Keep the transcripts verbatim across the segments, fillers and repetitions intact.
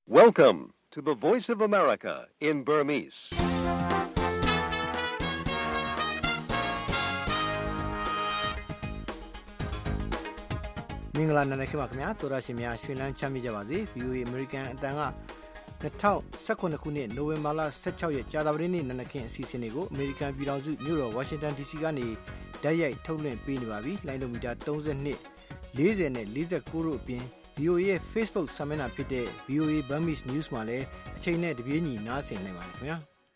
Welcome to the Voice of America in Burmese. ။မင်္ဂလာနံနက်ခင်းပါခင်ဗျာတော်ရရှင်များရွှေလန်းချမ်းမြေ့ကြပါစေ V O A American အတန်က၂၀၁၇ခုနှစ်နိုဝင်ဘာလ၁၆ရက်ကြာသပတေးနေ့နံနက်ခင်းအစီအစဉ်တွေကို American ပြည်ထောင်စုမြို့တော် Washington D C ကနေဓာတ်ရိုက်ထုတ်လွှင့်ပေးနေပါပြီလိုင်းဒိုမီတာ၃၂ ၄၀နဲ့၄၉တို့အပြင် V O A ရဲ့ Facebook စာမျက်နှာဖြစ်တဲ့ V O A Burmese News မှာလည်းအချိန်နဲ့တပြေးညီနားဆင်နိုင်ပါတယ်ခင်ဗျာ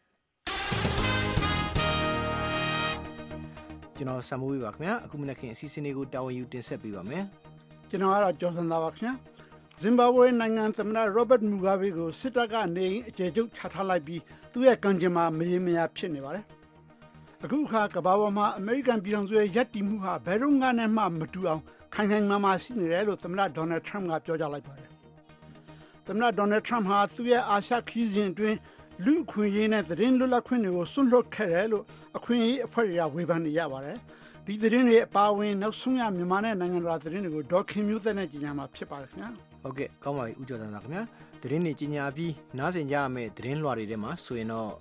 ကျွန်တော်ဆမ်မိုးဝေးပါခင်ဗျာအခုမနက်ခင်းအစီအစဉ်တွေကိုတာဝန်ယူတင်ဆက်ပေးပါမယ်ကျွန်တော်ကတော့ကျော်စံသာပါခင်ဗျာဇင်ဘာဘွေနိုင်ငံသမ္မတရောဘတ်မူဂါဘေကိုစစ်တပ်ကနေအကျေကျုပ်ချထားလိုက်ပြီးသူ့ရဲ့ကံကြမ္မာမရေမရာဖြစ်နေပါတယ်အခုအခါကမ္ဘာပေါ်မှာအမေရိကန်ပြည်ထောင်စုရဲ့ယက်တီမှုဟာဘယ်တော့မှနဲ့မှမတူအောင်ခိုင်ခိုင်မာမာရှိနေတယ်လို့သမ္မတဒေါ်နယ်ထရမ့်ကပြောကြားလိုက်ပါတယ်သမ္မတဒေါ်နယ်ထရမ့်ဟာသူ့ရဲ့အာရှခရီးစဉ်အတွင်းလူအခွင့်အရေးနဲ့သတင်းလွတ်လပ်ခွင့်တွေကိုစွန့်လွတ်ခဲ့တယ်လို့အခွင့်အရေးအဖွဲ့တွေကဝေဖန်နေရပါတယ်ဒီသတင်းတွေအပါအဝင်နောက်ဆုံးရမြန်မာနဲ့နိုင်ငံတော်သတင်းတွေကိုဒေါ်ခင်မျိုးသက်နဲ့ကြီးညာမှာဖြစ်ပါတယ်ခင်ဗျာဟုတ်ကဲ့ကောင်းပါပြီဦးကျော်သန်းသာခင်ဗျာသတင်းတွေကြီးညာပြီးနားဆင်ကြရမယ့်သတင်းလွှာတွေထဲမှာဆိုရင်တော့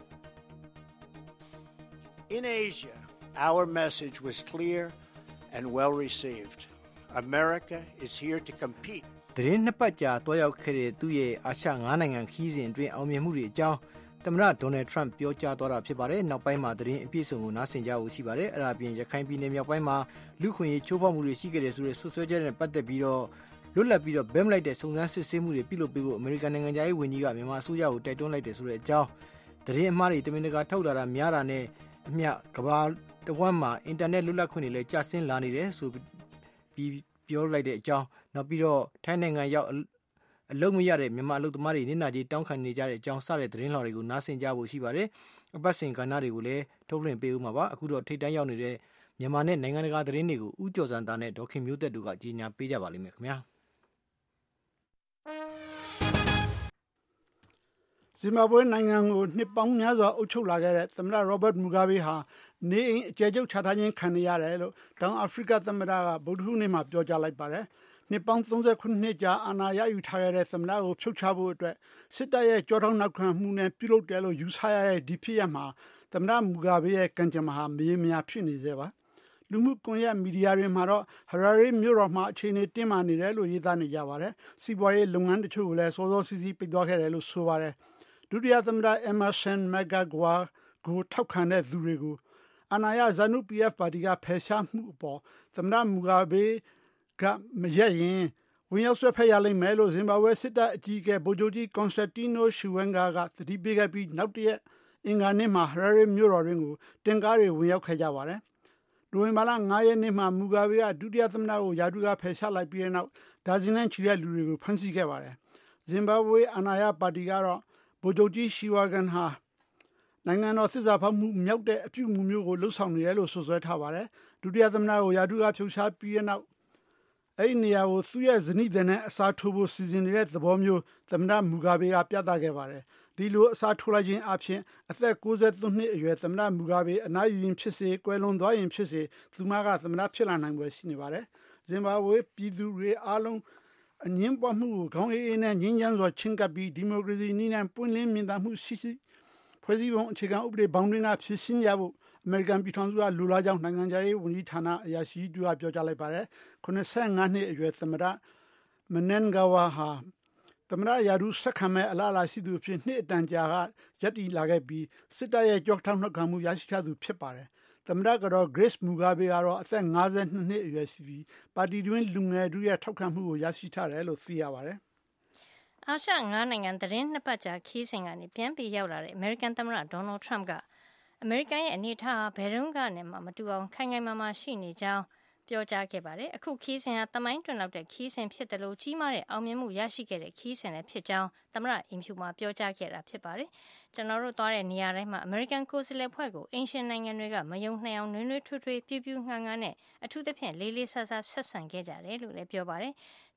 In Asia, our message was clear and well received. America is here to compete. သတင်းနှစ်ပတ်ကြာတွားရောက်ခဲ့တဲ့သူ့ရဲ့အာရှ၅နိုင်ငံခီးစဉ်အတွင်းအောင်မြင်မှုတွေအကြောင်းသမ္မတဒေါ်နယ်ထရမ့်ပြောကြားသွားတာဖြစ်ပါတယ်နောက်ပိုင်းမှာသတင်းအပြည့်အစုံကိုနားဆင်ကြဖို့ရှိပါတယ်အဲ့ဒါအပြင်ရခိုင်ပြည်နယ်မြောက်ပိုင်းမှာလူခွင့်ရေးချိုးဖောက်မှုတွေရှိခဲ့တဲ့ဆိုတဲ့ဆွဆွဲချက်နဲ့ပတ်သက်ပြီးတော့လွတ်လပ်ပြီးတော့ဘဲမလိုက်တဲ့စုံစမ်းစစ်ဆေးမှုတွေပြုလုပ်ပေးဖို့အမေရိကန်နိုင်ငံသားရေးဝန်ကြီးကမြန်မာအစိုးရကိုတိုက်တွန်းလိုက်တယ်ဆိုတဲ့အကြောင်းသတင်းအမှားတွေတမင်တကာထုတ်လာတာများတာနဲ့အမျှကမ္ဘာတဝန်းမှာအင်တာနက်လွတ်လပ်ခွင့်တွေလည်းကျဆင်းလာနေတယ်ဆိုပြီးပြောလိုက်တဲ့အကြောင်းနောက်ပြီးတော့ထိုင်းနိုင်ငံရောက်အလုံးမရတဲ့မြန်မာအလုပ်သမားတွေနေနာကြီးတောင်းခံနေကြတဲ့အကြောင်းစတဲ့သတင်းလှော်တွေကိုနားဆင်ကြဖို့ရှိပါတယ်အပတ်စဉ်ကဏ္ဍတွေကိုလည်းထုတ်လွှင့်ပေးဦးမှာပါအခုတော့ထိပ်တန်းရောက်နေတဲ့မြန်မာနဲ့နိုင်ငံတကာသတင်းတွေကိုဦးကျော်စံသားနဲ့ဒေါခင်မျိုးသက်တို့ကကြီးညာပေးကြပါလိမ့်မယ်ခင်ဗျာဇင်ဘာဘွေနိုင်ငံကိုနှစ်ပေါင်းများစွာအုပ်ချုပ်လာခဲ့တဲ့သမ္မတရောဘတ်မူဂါဘေဟာနေအိမ်အကျယ်ချုပ်ချထားခြင်းခံနေရတယ်လို့တောင်အာဖရိကသမ္မတကဗုဒ္ဓဟူးနေ့မှာပြောကြားလိုက်ပါတယ်နှစ်ပေါင်း၃၉နှစ်ကြာအာဏာရယူထားခဲ့တဲ့သမ္မတကိုဖြုတ်ချဖို့အတွက်စစ်တပ်ရဲ့ကြောထောက်နောက်ခံမှုနဲ့ပြုလုပ်တယ်လို့ယူဆရတဲ့ဒီဖြစ်ရပ်မှာသမ္မတမူဂါဘေရဲ့ကံကြမ္မာဟာမရေမရာဖြစ်နေသေးပါလူမှုကွန်ရက်မီဒီယာတွေမှာတော့ဟရာရီမြို့တော်မှာအခြေအနေတင်းမာနေတယ်လို့ရေးသားနေကြပါတယ်စီးပွားရေးလုပ်ငန်းတချို့ကိုလည်းစောစောစီးစီးပိတ်သွားခဲ့တယ်လို့ဆိုပါတယ်ဒုတိယသမ္မတအမ်မာဆန်မက်ဂါဂွာကိုထောက်ခံတဲ့သူတွေကိုအာဏာရဇာနု P F ပါတီကဖယ်ရှားမှုအပေါ်သမ္မတမူဂါဘေကမရရင်ဝင်ရောက်ဆွဲဖက်ရလိမ့်မယ်လို့ဇင်ဘာဘွေစစ်တပ်အကြီးအကဲဗိုလ်ချုပ်ကြီးကွန်စတတီနိုရှူဝမ်ဂါကသတိပေးခဲ့ပြီးနောက်တရက်အင်္ဂါနေ့မှာဟရာရီမြို့တော်တွင်ကိုတင်ကားတွေဝင်ရောက်ခဲ့ကြပါတယ်နိုဝင်ဘာလ၅ရက်နေ့မှာမူဂါဘေကဒုတိယသမ္မတကိုယာတုကဖယ်ရှားလိုက်ပြီးတဲ့နောက်ဒါဇင်နဲ့ချီတဲ့လူတွေကိုဖမ်းဆီးခဲ့ပါတယ်ဇင်ဘာဘွေအာဏာရပါတီကတော့ဗိုလ်ချုပ်ကြီးရှီဝါဂန်ဟာနိုင်ငံတော်စစ်စာဖောက်မှုမြောက်တဲ့အပြုအမူမျိုးကိုလှုပ်ဆောင်နေတယ်လို့ဆိုဆွဲထားပါတယ်ဒုတိယသမ္မတကိုယာတုကဖြုတ်ချပြီးတဲ့နောက်အဲ့ဒီနေရာကိုသူ့ရဲ့ဇနီးတဲ့နဲ့အစားထိုးဖို့စီစဉ်နေတဲ့သဘောမျိုးသမ္မတမူဂါဘေကပြသခဲ့ပါတယ်ဒီလိုအစားထိုးလိုက်ခြင်းအပြင်အသက်၉၃နှစ်အရွယ်သမ္မတမူဂါဘေအနားယူရင်ဖြစ်စေကွယ်လွန်သွားရင်ဖြစ်စေသူမကသမ္မတဖြစ်လာနိုင်ွယ်ရှိနေပါတယ်ဇင်ဘာဘွေပြည်သူတွေအားလုံးအငင်းပွားမှုကိုခေါင်းအေးအေးနဲ့ငြင်းချမ်းစွာချင်းကပ်ပြီးဒီမိုကရေစီနည်းနဲ့ပွင့်လင်းမြင်သာမှုရှိရှိဖွဲ့စည်းပုံအခြေခံဥပဒေဘောင်တွင်းကဖြစ်ရှင်းရဖို့အမေရိကန်ပြည်ထောင်စုကလူလာကြောင်းနိုင်ငံခြားရေးဝန်ကြီးဌာနအရာရှိတူကပြောကြားလိုက်ပါတယ်ခုနှစ်ဆယ့်၅နှစ်အရွယ်သမ္မတမနန်ဂဝါဟာသမ္မတယာရုဆက်ခံမဲ့အလားအလာရှိသူဖြစ်နှစ်အတန်ကြာကရပ်တည်လာခဲ့ပြီးစစ်တပ်ရဲ့ကြောက်ထောက်နှောက်ခံမှုရရှိထားသူဖြစ်ပါတယ်သမ္မတကတော့ Grace Mugabe ကတော့အသက်၅၂နှစ်အရွယ်ရှိပြီးပါတီတွင်းလူငယ်တို့ရဲ့ထောက်ခံမှုကိုရရှိထားတယ်လို့သိရပါတယ်အာရှ၅နိုင်ငံသတင်းနှစ်ပတ်ကြာခီးစဉ်ကနေပြန်ပြီးရောက်လာတဲ့အမေရိကန်သမ္မတဒေါ်နယ်ထရမ့်ကအမေရိကန်ရဲ့အနေအထားဘယ်တော့ကနေမှမတူအောင်ခိုင်ခိုင်မာမာရှိနေကြောင်းပြောကြားခဲ့ပါတယ်အခုခီးစဉ်ဟာတမိုင်းတွင်လောက်တဲ့ခီးစဉ်ဖြစ်တယ်လို့ကြီးမားတဲ့အောင်မြင်မှုရရှိခဲ့တဲ့ခီးစဉ်လည်းဖြစ်ကြောင်းသမ္မတအင်ဖြူမှာပြောကြားခဲ့တာဖြစ်ပါတယ်ကျွန်တော်တို့သွားတဲ့နေရာတိုင်းမှာအမေရိကန်ကိုယ်စားလှယ်ဖွဲ့ကိုအင်ရှင်နိုင်ငံတွေကမယုံနိုင်အောင်နွေးနွေးထွေးထွေးပြူးပြူးငှားငှားနဲ့အထူးသဖြင့်လေးလေးဆဆဆက်ဆံခဲ့ကြတယ်လို့လည်းပြောပါတယ်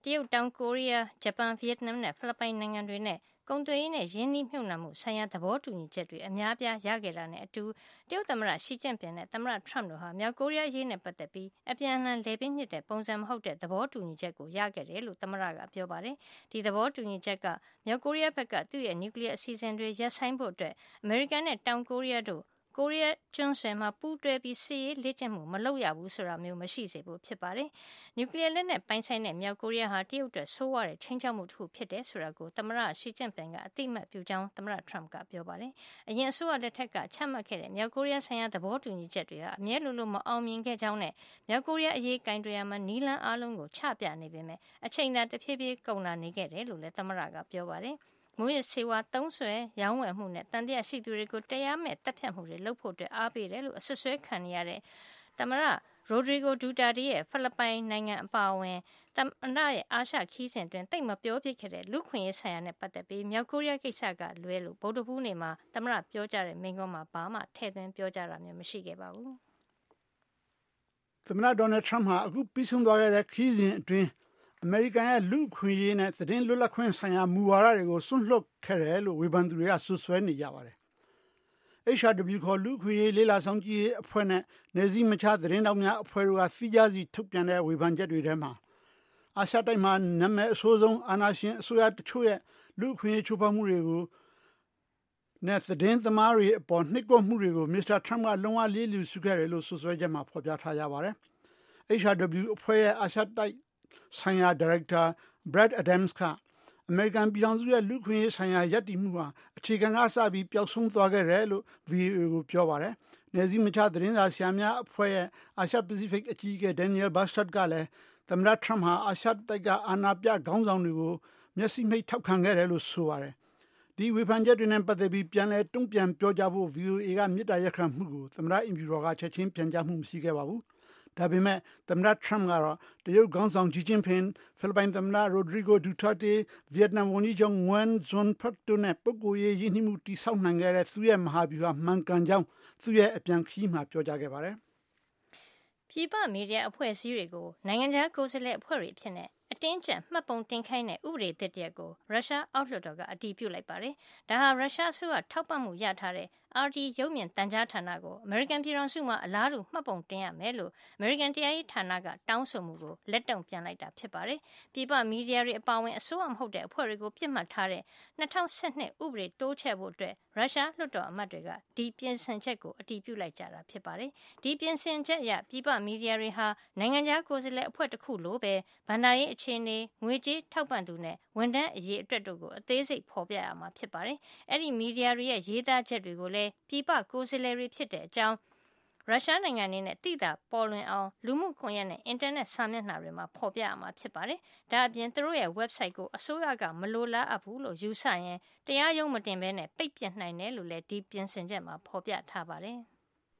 တရုတ်တောင်ကိုရီးယားဂျပန်ဗီယက်နမ်နဲ့ဖိလစ်ပိုင်နိုင်ငံတွေနဲ့ကုန်သွယ်ရေးနဲ့ရင်းနှီးမြှုပ်နှံမှုဆိုင်ရာသဘောတူညီချက်တွေအများပြားရခဲ့တာနဲ့အတူတရုတ်သမ္မတရှီကျင့်ပင်နဲ့သမ္မတထရမ့်တို့ဟာမြောက်ကိုရီးယားရေးနဲ့ပတ်သက်ပြီးအပြန်အလှန်လေပင့်ညစ်တဲ့ပုံစံမဟုတ်တဲ့သဘောတူညီချက်ကိုရခဲ့တယ်လို့သမ္မတကပြောပါတယ်။ဒီသဘောတူညီချက်ကမြောက်ကိုရီးယားဘက်ကသူ့ရဲ့နျူကလ িয়ার အစီအစဉ်တွေရပ်ဆိုင်းဖို့အတွက်အမေရိကန်နဲ့တောင်ကိုရီးယားတို့ကိုရီးယားကျွန်းဆွယ်မှာပူးတွဲပြီးစစ်ရေးလေ့ကျင့်မှုမလုပ်ရဘူးဆိုတာမျိုးမရှိစေဖို့ဖြစ်ပါတယ်။နျူကလ িয়ার လက်နက်ပိုင်ဆိုင်တဲ့မြောက်ကိုရီးယားဟာတရုတ်အတွက်ဆိုးဝါးတဲ့ချိန်ချောက်မှုတစ်ခုဖြစ်တယ်ဆိုတာကိုသမ္မတရှီကျင့်ပင်ကအသိအမှတ်ပြုကြောင်းသမ္မတထရမ့်ကပြောပါတယ်။အရင်အစိုးရလက်ထက်ကချမှတ်ခဲ့တဲ့မြောက်ကိုရီးယားဆိုင်ရာသဘောတူညီချက်တွေဟာအမြဲလိုလိုမအောင်မြင်ခဲ့ကြောင်းနဲ့မြောက်ကိုရီးယားအရေးကင်တွယ်ရမှာနီလန်းအားလုံးကိုချပြနေပေမဲ့အချိန်သာတဖြည်းဖြည်းကုန်လာနေခဲ့တယ်လို့လည်းသမ္မတကပြောပါတယ်။မူရစေဝါသုံးဆွဲရောင်းဝယ်မှုနဲ့တန်တရားရှိသူတွေကိုတရားမဲ့တပ်ဖြတ်မှုတွေလုပ်ဖို့အတွက်အားပေးတယ်လို့အဆွဆွဲခံနေရတဲ့သမ္မတရိုဒရီဂိုဒူတာတီရဲ့ဖိလစ်ပိုင်နိုင်ငံအပါအဝင်သမ္မတရဲ့အာရှခီးစဉ်တွင်တိတ်မပြောပြခဲ့တဲ့လူခွင့်ရေးဆိုင်ရာနဲ့ပတ်သက်ပြီးမြောက်ကိုရီးယားကိစ္စကလွဲလို့ဗုဒ္ဓဘူးနေ့မှာသမ္မတပြောကြတဲ့မိန့်ခွန်းမှာဘာမှထည့်သွင်းပြောကြတာမျိုးမရှိခဲ့ပါဘူးသမ္မတဒေါ်နယ်ထရမ့်ဟာအခုပြီးဆုံးသွားခဲ့တဲ့ခီးစဉ်အတွင်းအမေရိကန်ရဲ့လူခွင့်ရေးနဲ့သတင်းလွတ်လပ်ခွင့်ဆိုင်ရာမူဝါဒတွေကိုစွန့်လွတ်ခဲ့တယ်လို့ဝေဖန်သူတွေကဆွဆွဲနေကြပါတယ်။ H R W ခေါ်လူခွင့်ရေးလေးလာဆောင်ကြည့်ရေးအဖွဲ့နဲ့နယ်စည်းမခြားသတင်းတောက်များအဖွဲ့တို့ကစီးကြစီထုတ်ပြန်တဲ့ဝေဖန်ချက်တွေထဲမှာအာရှတိုက်မှာနာမည်အဆိုးဆုံးအာဏာရှင်အစိုးရတချို့ရဲ့လူခွင့်ရေးချိုးဖောက်မှုတွေကိုနဲ့သတင်းသမားတွေအပေါ်နှိပ်ကွပ်မှုတွေကိုမစ္စတာထရမ့်ကလုံးဝလေးလူစုခဲ့တယ်လို့ဆွဆွဲချက်မှာဖော်ပြထားကြပါတယ်။ H R W အဖွဲ့ရဲ့အာရှတိုက်ဆိုင်ရာဒါရိုက်တာ Brad Adams ကအမေရိကန်ပြည်ထောင်စုရဲ့လူခွင့်ရေးဆိုင်ရာယက်တီမှုဟာအခြေခံကစပြီးပျောက်ဆုံးသွားခဲ့တယ်လို့ V O A ကိုပြောပါတယ်။နယ်စည်းမခြားသတင်းစာဆရာများအဖွဲ့ရဲ့အာရှပစိဖိတ်အကြီးအကဲ Daniel Bastard ကလည်းသမ္မတထရမ့်ဟာအာရှတိုက်ကအာဏာပြခေါင်းဆောင်တွေကိုမျက်စိမှိတ်ထောက်ခံခဲ့တယ်လို့ဆိုပါတယ်။ဒီဝေဖန်ချက်တွေနဲ့ပတ်သက်ပြီးပြန်လည်တုံ့ပြန်ပြောကြားဖို့ V O A ကမြစ်တာရက်ခံမှုကိုသမ္မတအင်ဖြူတော်ကချက်ချင်းပြန်ကြားမှုမရှိခဲ့ပါဘူး။ဒါပေမဲ့သမ္မတထရမ့်ကတော့တရုတ်ခေါင်းဆောင်ဂျီကျင်းဖင်ဖိလစ်ပိုင်သမ္မတရိုဒရီဂိုဒူတာတေဗီယက်နမ်ဝန်ကြီးချုပ်ငွမ်ဇွန်ဖတ်တို့နဲ့ပုဂ္ဂိုလ်ရေးရင်းနှီးမှုတည်ဆောက်နိုင်ခဲ့တဲ့သူ့ရဲ့မဟာဗျူဟာမှန်ကန်ကြောင်းသူ့ရဲ့အပြန်ခီးမှာပြောကြားခဲ့ပါတယ်။ပြည်ပမီဒီယာအဖွဲ့အစည်းတွေကိုနိုင်ငံခြားကိုယ်စားလှယ်အဖွဲ့တွေဖြစ်တဲ့အတင်းကျပ်မှတ်ပုံတင်ခိုင်းတဲ့ဥပဒေသစ်တရက်ကိုရုရှားအောက်လွှတ်တော်ကအတည်ပြုလိုက်ပါတယ်။ဒါဟာရုရှားအစိုးရထောက်ပံ့မှုရထားတဲ့ R T ရုပ်မြင်သံကြားဌာနကိုအမေရိကန်ပြည်ထောင်စုမှာအလားတူမှတ်ပုံတင်ရမယ်လို့အမေရိကန်တရားရေးဌာနကတောင်းဆိုမှုကိုလက်တုံ့ပြန်လိုက်တာဖြစ်ပါတယ်။ပြည်ပမီဒီယာတွေအပါအဝင်အစိုးရမဟုတ်တဲ့အဖွဲ့တွေကိုပြစ်မှတ်ထားတဲ့၂၀၁၂ဥပဒေတိုးချဲ့ဖို့အတွက်ရုရှားလွှတ်တော်အမတ်တွေကဒီပြင်ဆင်ချက်ကိုအတည်ပြုလိုက်ကြတာဖြစ်ပါတယ်။ဒီပြင်ဆင်ချက်အရပြည်ပမီဒီယာတွေဟာနိုင်ငံခြားကိုယ်စားလှယ်အဖွဲ့တစ်ခုလိုပဲဗန္ဒာရေးအခြေအနေငွေကြေးထောက်ပံ့သူနဲ့ဝန်ထမ်းအရေးအတွက်တို့ကိုအသေးစိတ်ဖော်ပြရမှာဖြစ်ပါတယ်။အဲ့ဒီမီဒီယာတွေရဲ့ရေးသားချက်တွေကိုလည်းပြည်ပကိုယ်စားလှယ်တွေဖြစ်တဲ့အကြောင်းရုရှားနိုင်ငံအနေနဲ့တိတာပေါ်လွင်အောင်လူမှုကွန်ရက်နဲ့အင်တာနက်စာမျက်နှာတွေမှာဖော်ပြရမှာဖြစ်ပါတယ်။ဒါအပြင်သူတို့ရဲ့ website ကိုအစိုးရကမလိုလားအပ်ဘူးလို့ယူဆရင်တရားရုံးမတင်ဘဲနဲ့ပိတ်ပစ်နိုင်တယ်လို့လည်းဒီပြင်ဆင်ချက်မှာဖော်ပြထားပါတယ်။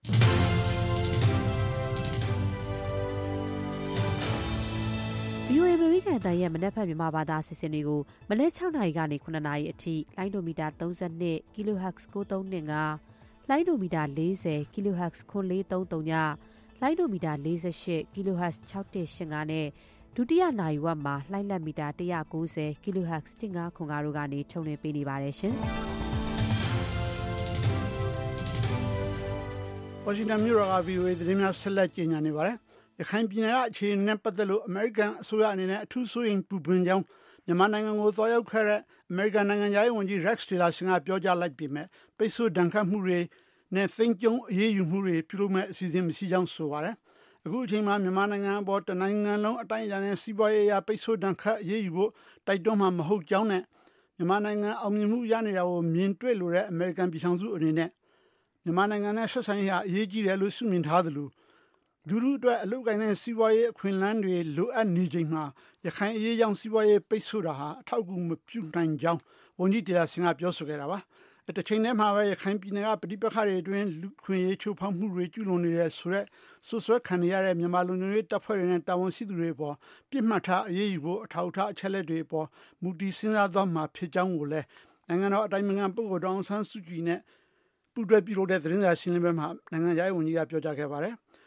V O A အမေရိကန်အသံရဲ့မနက်ဖြန်မြန်မာဘာသာအစီအစဉ်တွေကိုမနက်၆နာရီကနေ၇နာရီအထိလိုင်းဒိုမီတာ၃၂ kilohertz ၉၃၂၅လိုင်းဒိုမီတာ၄၀ kilohertz ၉၄၃၃ညလိုင်းဒိုမီတာ၄၈ kilohertz ၆၁၈၅နဲ့ဒုတိယနာရီဝက်မှာလိုင်းလက်မီတာ၁၉၀ kilohertz ၁၅ခွန်၅တို့ကနေထုတ်လွှင့်ပေးနေပါတယ်ရှင်။ဝါရှင်တန်မြို့တော်က V O A သတင်းများဆက်လက်ကြေညာနေပါတယ်။ရခိုင်ပြည်နယ်ကအခြေအနေနဲ့ပတ်သက်လို့အမေရိကန်အစိုးရအနေနဲ့အထူးစိုးရိမ်ပူပန်ကြောင်းမြန်မာနိုင်ငံကိုသွားရောက်ခဲ့တဲ့အမေရိကန်နိုင်ငံသားရေးဝန်ကြီး Rex Tillerson ကပြောကြားလိုက်ပေမဲ့ပိတ်ဆို့ဒဏ်ခတ်မှုတွေနဲ့သိမ်းကျုံအရေးယူမှုတွေပြုလုပ်မဲ့အစီအစဉ်မရှိကြောင်းဆိုပါတယ်။အခုအချိန်မှာမြန်မာနိုင်ငံအပေါ်တနိုင်ငံလုံးအတိုင်းအတာနဲ့စီးပွားရေးအရပိတ်ဆို့ဒဏ်ခတ်အရေးယူဖို့တိုက်တွန်းမှာမဟုတ်ကြောင်းနဲ့မြန်မာနိုင်ငံအောင်မြင်မှုရနေတာကိုမြင်တွေ့လို့တဲ့အမေရိကန်ပြည်ထောင်စုအနေနဲ့မြန်မာနိုင်ငံနဲ့ဆက်ဆံရေးဟာအရေးကြီးတယ်လို့ရှုမြင်ထားသလိုလူလူအတွက်အလုပ်ကိုင်းတဲ့စီးပွားရေးအခွင့်အလမ်းတွေလိုအပ်နေချိန်မှာရခိုင်အရေးကြောင့်စီးပွားရေးပိတ်ဆို့တာဟာအထောက်အကူမပြုနိုင်ကြောင်းဝန်ကြီးတီလာဆင်ကပြောဆိုခဲ့တာပါ။တချိန်တည်းမှာပဲရခိုင်ပြည်နယ်ကပဋိပက္ခတွေအတွင်းလူခွင့်ရေးချိုးဖောက်မှုတွေကျူးလွန်နေတဲ့ဆိုတဲ့ဆွဆွဲခံရတဲ့မြန်မာလူမျိုးရေးတပ်ဖွဲ့တွေနဲ့တာဝန်ရှိသူတွေပေါ်ပြစ်မှတ်ထားအရေးယူဖို့အထောက်အထားအချက်လက်တွေပေါ်မူတည်စဉ်းစားသွားမှာဖြစ်ကြောင်းကိုလည်းနိုင်ငံတော်အတိုင်ပင်ခံပုဂ္ဂိုလ်ဒေါအောင်ဆန်းစုကြည်နဲ့ပူးတွဲပြုလုပ်တဲ့သတင်းစာရှင်းလင်းပွဲမှာနိုင်ငံခြားရေးဝန်ကြီးကပြောကြားခဲ့ပါတယ်။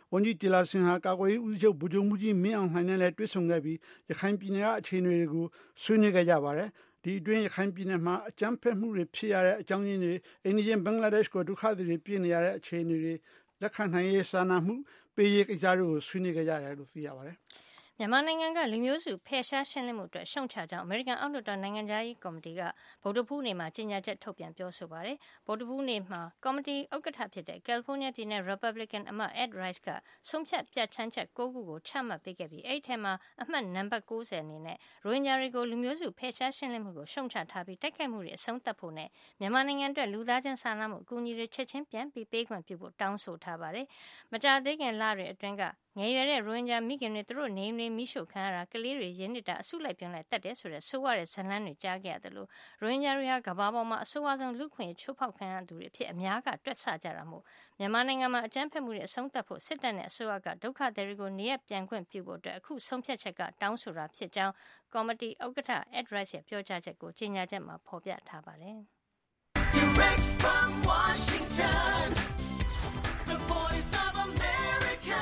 ဝန်ကြီးတီလာဆင်ဟာကာကွယ်ရေးဦးစီးချုပ်ဗိုလ်ချုပ်မှုကြီးမင်းအောင်လှိုင်နဲ့လည်းတွေ့ဆုံခဲ့ပြီးရခိုင်ပြည်နယ်ကအခြေအနေတွေကိုဆွေးနွေးခဲ့ကြပါတယ်ဒီအတွင်းရခိုင်ပြည်နယ်မှာအကြမ်းဖက်မှုတွေဖြစ်ရတဲ့အကြောင်းရင်းတွေအိန္ဒိယဘင်္ဂလားဒေ့ရှ်ကိုဒုက္ခသည်တွေပြည်နေရတဲ့အခြေအနေတွေလက်ခံနိုင်ရေးစာနာမှုပေးရေးကိစ္စတွေကိုဆွေးနွေးခဲ့ကြတယ်လို့သိရပါတယ်မြန်မာနိုင်ငံကလူမျိုးစုဖယ်ရှားရှင်းလင်းမှုအတွက်ရှုံချကြောင်းအမေရိကန်အောက်လွှတ်တော်နိုင်ငံသားရေးကော်မတီကဗုဒ္ဓဖူးနေ့မှာကြေညာချက်ထုတ်ပြန်ပြောဆိုပါတယ်။ဗုဒ္ဓဖူးနေ့မှာကော်မတီဥက္ကဋ္ဌဖြစ်တဲ့ကယ်လီဖိုးနီးယားပြည်နယ် Republican အမတ် Ed Royce ကဆုံးဖြတ်ပြဋ္ဌာန်းချက်၉ခုကိုချမှတ်ပေးခဲ့ပြီးအဲ့ဒီထဲမှာအမှတ်နံပါတ်၉၀အနေနဲ့ရိုဟင်ဂျာတွေကိုလူမျိုးစုဖယ်ရှားရှင်းလင်းမှုကိုရှုံချထားပြီးတိုက်ခိုက်မှုတွေအဆုံးသတ်ဖို့နဲ့မြန်မာနိုင်ငံအတွက်လူသားချင်းစာနာမှုအကူအညီတွေချက်ချင်းပြန်ပြီးပေးခွင့်ပြုဖို့တောင်းဆိုထားပါတယ်။မကြာသေးခင်လတွေအတွင်းကငယ်ရွယ်တဲ့ရိုဟင်ဂျာမိခင်တွေသူတို့နေအိမ်တွေမိရှို့ခံရတာကလေးတွေရင်းနေတာအစုလိုက်ပြုံးလိုက်တတ်တယ်ဆိုတဲ့ဆိုးရတဲ့ဇလန်းတွေကြားခဲ့ရတယ်လို့ရိုဟင်ဂျာတွေဟာကမ္ဘာပေါ်မှာအဆိုးအဆုံးလူခွင့်ချိုးဖောက်ခံရသူတွေအဖြစ်အများကတွက်ဆကြတာမို့မြန်မာနိုင်ငံမှာအကြမ်းဖက်မှုတွေအဆုံးသတ်ဖို့စစ်တပ်နဲ့အစိုးရကဒုက္ခသည်တွေကိုနေရပြန်ခွင့်ပြုဖို့အတွက်အခုဆုံးဖြတ်ချက်ကတောင်းဆိုတာဖြစ်ကြောင်းကော်မတီဥက္ကဋ္ဌ Ed Royce ရဲ့ပြောကြားချက်ကိုကြေညာချက်မှာဖော်ပြထားပါတယ်။ Direct from Washington, the voice of America.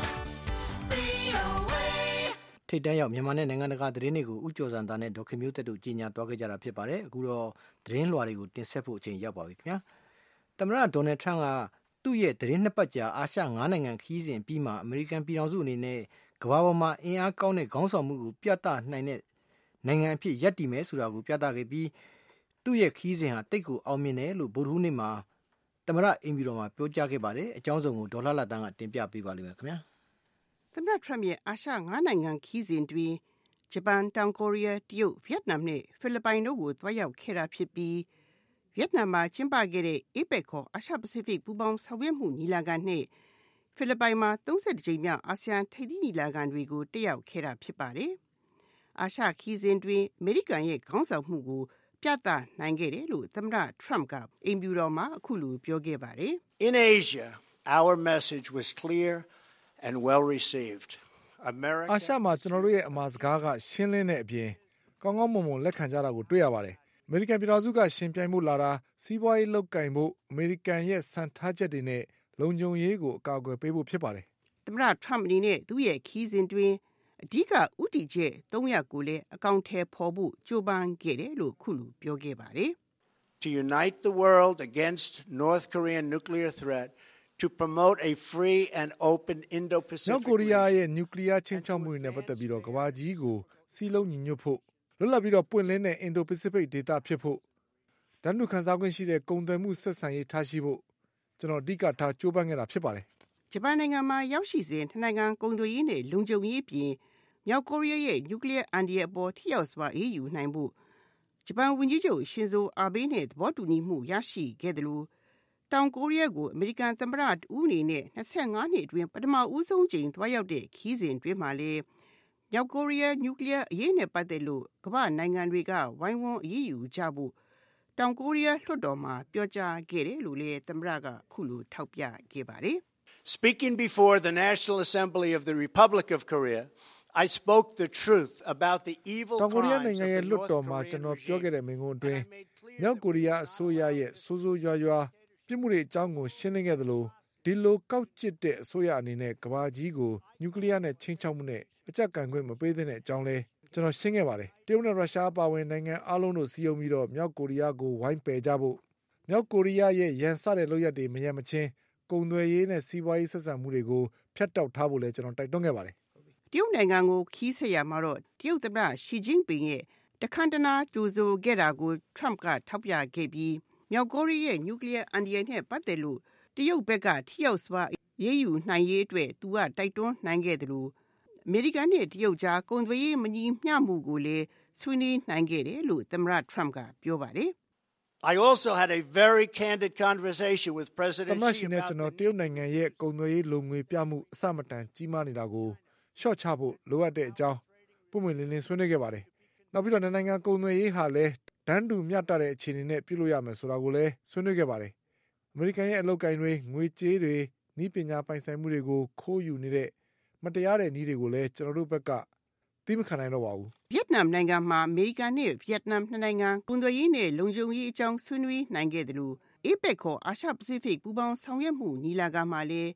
ထိပ်တန်းရောက်မြန်မာနဲ့နိုင်ငံတကာသတင်းတွေကိုဥကြော်စံသားနဲ့ဒေါက်ခင်မျိုးသက်တို့ကြီးညာသွားခဲ့ကြတာဖြစ်ပါတယ်အခုတော့သတင်းလွှာတွေကိုတင်ဆက်ဖို့အချိန်ရောက်ပါပြီခင်ဗျာသမ္မတဒေါ်နယ်ထရန့်ကသူ့ရဲ့သတင်းနှစ်ပတ်ကြာအာရှငါးနိုင်ငံခရီးစဉ်ပြီးမှအမေရိကန်ပြည်ထောင်စုအနေနဲ့ကမ္ဘာပေါ်မှာအင်အားကောင်းတဲ့ခေါင်းဆောင်မှုကိုပြသနိုင်တဲ့နိုင်ငံအဖြစ်ရပ်တည်မယ်ဆိုတာကိုပြသခဲ့ပြီးသူ့ရဲ့ခရီးစဉ်ဟာတိတ်ကိုအောင်မြင်တယ်လို့ဗုဒ္ဓဟူးနေ့မှာသမ္မတအင်ပြည်တော်မှာပြောကြားခဲ့ပါတယ်အကြောင်းစုံကိုဒေါ်လာလာတန်းကတင်ပြပေးပါလိမ့်မယ်ခင်ဗျာသမ္မတထရမ့်ရဲ့အာရှငါးနိုင်ငံခီးစဉ်တွင်ဂျပန်၊တောင်ကိုရီးယား၊တရုတ်၊ဗီယက်နမ်နဲ့ဖိလစ်ပိုင်တို့ကိုသွားရောက်ခဲ့တာဖြစ်ပြီးဗီယက်နမ်မှာကျင်းပခဲ့တဲ့ အေပက် ခေါ်အာရှပစိဖိတ်ပူးပေါင်းဆောင်ရွက်မှုညီလာခံနဲ့ဖိလစ်ပိုင်မှာသုံးဆယ့်တစ်ကြိမ်မြောက်အာဆီယံထိပ်သီးညီလာခံတွေကိုတက်ရောက်ခဲ့တာဖြစ်ပါတယ်။အာရှခီးစဉ်တွင်အမေရိကန်ရဲ့ခေါင်းဆောင်မှုကိုပြသနိုင်ခဲ့တယ်လို့သမ္မတထရမ့်ကအိမ်ဖြူတော်မှာအခုလိုပြောခဲ့ပါတယ်။ In Asia, our message was clear and well received. America အာရှမှာကျွန်တော်တို့ရဲ့အမှာစကားကရှင်းလင်းတဲ့အပြင်ကောင်းကောင်းမွန်မွန်လက်ခံကြတာကိုတွေ့ရပါတယ်။အမေရိကန်ပြည်ထောင်စုကရှင်ပြိုင်မှုလာတာစီးပွားရေးလုပ်ကင်မှုအမေရိကန်ရဲ့စံထားချက်တွေနဲ့လုံခြုံရေးကိုအကာအကွယ်ပေးဖို့ဖြစ်ပါတယ်။သမ္မတထရမ့်အနေနဲ့သူ့ရဲ့ခီးစဉ်တွင်အဓိကဥတီချက်သုံးရပ်ကိုလည်းအကောင့်ထဲပေါ်ဖို့ကြိုးပမ်းခဲ့တယ်လို့ခုလိုပြောခဲ့ပါတယ်။ To unite the world against North Korean nuclear threat to promote a free and open Indo-Pacific. မြောက်ကိုရီးယားရဲ့နျူကလ িয়ার ချင်းချောက်မှုတွေနဲ့ပတ်သက်ပြီးတော့ကမ္ဘာကြီးကိုစီးလုံးညီညွတ်ဖို့လွတ်လပ်ပြီးတော့ပွင့်လင်းတဲ့ Indo-Pacific ဒေသဖြစ်ဖို့တန်းတူခံစား권ရှိတဲ့ကုန်သွယ်မှုဆက်ဆံရေးထားရှိဖို့ကျွန်တော်အဓိကထားကြိုးပမ်းခဲ့တာဖြစ်ပါတယ်။ဂျပန်နိုင်ငံမှာရောက်ရှိစဉ်နိုင်ငံကုန်သွယ်ရေးနဲ့လုံခြုံရေးပြင်မြောက်ကိုရီးယားရဲ့နျူကလ িয়ার အန္တရာယ်အပေါ်ထိရောက်စွာအေးအေးယူနိုင်ဖို့ဂျပန်ဝန်ကြီးချုပ်ရှင်ဇိုအာဘေးနဲ့သဘောတူညီမှုရရှိခဲ့တယ်လို့တောင်ကိုရီးယားကိုအမေရိကန်သမ္မတဦးအနေနဲ့၂၅နှစ်အတွင်းပထမဦးဆုံးကြိမ်သွားရောက်တဲ့ခီးစဉ်အတွင်းမှာလေမြောက်ကိုရီးယားနျူကလ িয়ার အရေးနဲ့ပတ်သက်လို့ကမ္ဘာနိုင်ငံတွေကဝိုင်းဝန်းအရေးယူကြဖို့တောင်ကိုရီးယားလွှတ်တော်မှာပြောကြားခဲ့တယ်လို့လည်းသမ္မတကခုလိုထောက်ပြခဲ့ပါတယ်။ Speaking before the National Assembly of the Republic of Korea, I spoke the truth about the evil crimes of the North Korean. တောင်ကိုရီးယားနိုင်ငံရဲ့လွှတ်တော်မှာကျွန်တော်ပြောခဲ့တဲ့မိန့်ခွန်းအတွင်းမြောက်ကိုရီးယားအစိုးရရဲ့ဆိုးဆိုးရွားရွားပြစ်မှုတွေအကြောင်းကိုရှင်းလင်းခဲ့သလိုဒီလိုကောက်ကျစ်တဲ့အစိုးရအနေနဲ့ကမ္ဘာကြီးကိုနျူကလ িয়ার နဲ့ချင်းချောက်မှုနဲ့အကြက်ကံခွင့်မပေးသင့်တဲ့အကြောင်းလဲကျွန်တော်ရှင်းခဲ့ပါတယ်။တရုတ်နဲ့ရုရှားအပါအဝင်နိုင်ငံအလုံးတို့စီယုံပြီးတော့မြောက်ကိုရီးယားကိုဝိုင်းပယ်ကြဖို့မြောက်ကိုရီးယားရဲ့ရန်စတဲ့လုပ်ရက်တွေမရမချင်းကုန်သွယ်ရေးနဲ့စီးပွားရေးဆက်ဆံမှုတွေကိုဖျက်တောက်ထားဖို့လဲကျွန်တော်တိုက်တွန်းခဲ့ပါတယ်။တရုတ်နိုင်ငံကိုခီးဆက်ရမှာတော့တရုတ်သမ္မတရှီကျင်းပင်ရဲ့တခမ်းတနာကြိုဆိုခဲ့တာကိုထရမ့်ကထောက်ပြခဲ့ပြီးမြောက်ကိုရီးယားရဲ့နျူကလ িয়ার အန္တရာယ်နဲ့ပတ်သက်လို့တရုတ်ဘက်ကထိရောက်စွာရေးယူနိုင်ရေးအတွက်သူကတိုက်တွန်းနိုင်ခဲ့တယ်လို့အမေရိကန်နဲ့တရုတ်ကြားကုန်သွယ်ရေးမညီမျှမှုကိုလည်းဆွေးနွေးနိုင်ခဲ့တယ်လို့သမ္မတထရမ့်ကပြောပါတယ်။ I also had a very candid conversation with President Xi. သမ္မတရှီနဲ့ကျွန်တော်တရုတ်နိုင်ငံရဲ့ကုန်သွယ်ရေးလုံငွေပြမှုအစမတန်ကြီးမားနေတာကိုရှော့ချဖို့လိုအပ်တဲ့အကြောင်းပုံမှန်လင်းလင်းဆွေးနွေးခဲ့ပါတယ်။နောက်ပြီးတော့နိုင်ငံကုန်သွယ်ရေးဟာလည်းတန်းတူမျှတတဲ့အခြေအနေနဲ့ပြုလုပ်ရမယ်ဆိုတာကိုလည်းဆွေးနွေးခဲ့ပါတယ်။အမေရိကန်ရဲ့အလုပ်ကိုင်တွေငွေကြေးတွေနည်းပညာပိုင်ဆိုင်မှုတွေကိုခိုးယူနေတဲ့မတရားတဲ့နည်းတွေကိုလည်းကျွန်တော်တို့ဘက်ကသီးမခံနိုင်တော့ပါဘူး။ဗီယက်နမ်နိုင်ငံမှာအမေရိကန်နဲ့ဗီယက်နမ်နှစ်နိုင်ငံကုန်သွယ်ရေးနဲ့လုံခြုံရေးအကြောင်းဆွေးနွေးနိုင်ခဲ့တယ်လို့အေပက်ခေါ်အာရှပစိဖိတ်ပူးပေါင်းဆောင်ရွက်မှုညီလာခံမှာလည်းတ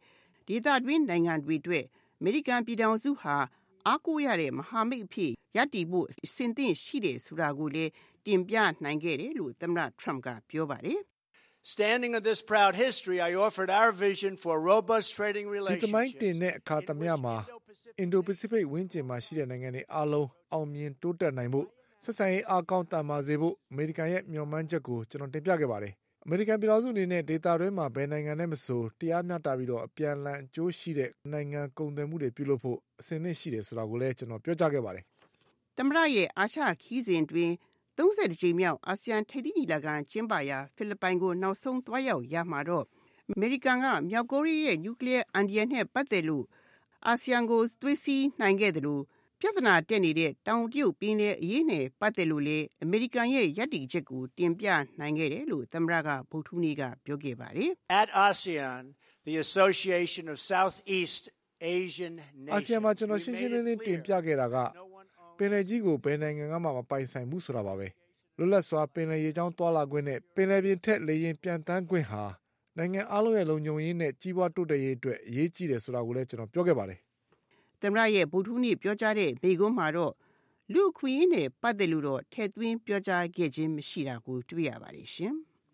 ဒေသတွင်းနိုင်ငံတွေအတွက်အမေရိကန်ပြည်ထောင်စုဟာအားကိုးရတဲ့မဟာမိတ်အဖြစ်ရပ်တည်ဖို့အစဉ်သင့်ရှိတယ်ဆိုတာကိုလည်းတင်ပြနိုင်ခဲ့တယ်လို့သမ္မတ Trump ကပြောပါတယ် Standing on this proud history, I offered our vision for robust trading ဒီသမိုင်း relationships. တင်တဲ့အခါသမယမှာအင်ဒိုပစိဖိတ်ဝန်းကျင်မှာရှိတဲ့နိုင်ငံတွေအားလုံးအောင်မြင်တိုးတက်နိုင်ဖို့ဆက်ဆံရေးအားကောင်းတန်မာစေဖို့အမေရိကန်ရဲ့မျှော်မှန်းချက်ကိုကျွန်တော်တင်ပြခဲ့ပါတယ်အမေရိကန်ပြည်ထောင်စုအနေနဲ့ဒေသတွင်းမှာဘယ်နိုင်ငံနဲ့မဆိုတရားမျှတပြီးတော့အပြန်အလှန်အကျိုးရှိတဲ့နိုင်ငံကုန်သွယ်မှုတွေပြုလုပ်ဖို့အစဉ်သင့်ရှိတယ်ဆိုတာကိုလည်းကျွန်တော်ပြောကြားခဲ့ပါတယ်သမ္မတရဲ့အာရှခီးစဉ်တွင်သုံးဆယ်ကြိမ်မြောက်အာဆီယံထိပ်သီးညီလာခံကျင်းပရာဖိလစ်ပိုင်ကိုနောက်ဆုံးသွားရောက်ရမှာတော့အမေရိကန်ကမြောက်ကိုရီးယားရဲ့နျူကလ িয়ার အန္တရာယ်နဲ့ပတ်သက်လို့အာဆီယံကိုသွေးစည်းနိုင်ခဲ့တယ်လို့ပြဿနာတက်နေတဲ့တောင်တရုတ်ပင်လယ်အရေးနဲ့ပတ်သက်လို့လေအမေရိကန်ရဲ့ရည်တည်ချက်ကိုတင်ပြနိုင်ခဲ့တယ်လို့သမ္မတကဗုဒ္ဓဟူးနေ့ကပြောခဲ့ပါတယ် At ASEAN, the Association of Southeast Asian အာဆီယံ Nations, မှာကျွန်တော် we ရှင်းရှ made င်းလင်းလ it င်းတင် clear ပြခဲ့တာက no one owns ပင်လယ်ကြီးကိုဘယ်နိုင်ငံကမှမပိုင်ဆိုင်ဘူးဆိုတာပါပဲလွတ်လပ်စွာပင်လယ်ရေကြောင်းတွာလာခွင့်နဲ့ပင်လယ်ပြင်ထက်လေရင်ပြန်တန်းခွင့်ဟာနိုင်ငံအားလုံးရဲ့လုံခြုံရေးနဲ့ကြီးပွားတိုးတက်ရေးအတွက်အရေးကြီးတယ်ဆိုတာကိုလည်းကျွန်တော်ပြောခဲ့ပါတယ်သမ္မတရဲ့ဗုဒ္ဓဟူးနေ့ပြောကြားတဲ့မိန့်ခွန်းမှာတော့လူ့အခွင့်အရေးနဲ့ပတ်သက်လို့တော့ထည့်သွင်းပြောကြားခဲ့ခြင်းမရှိတာကိုတွေ့ရပါတယ်ရှင်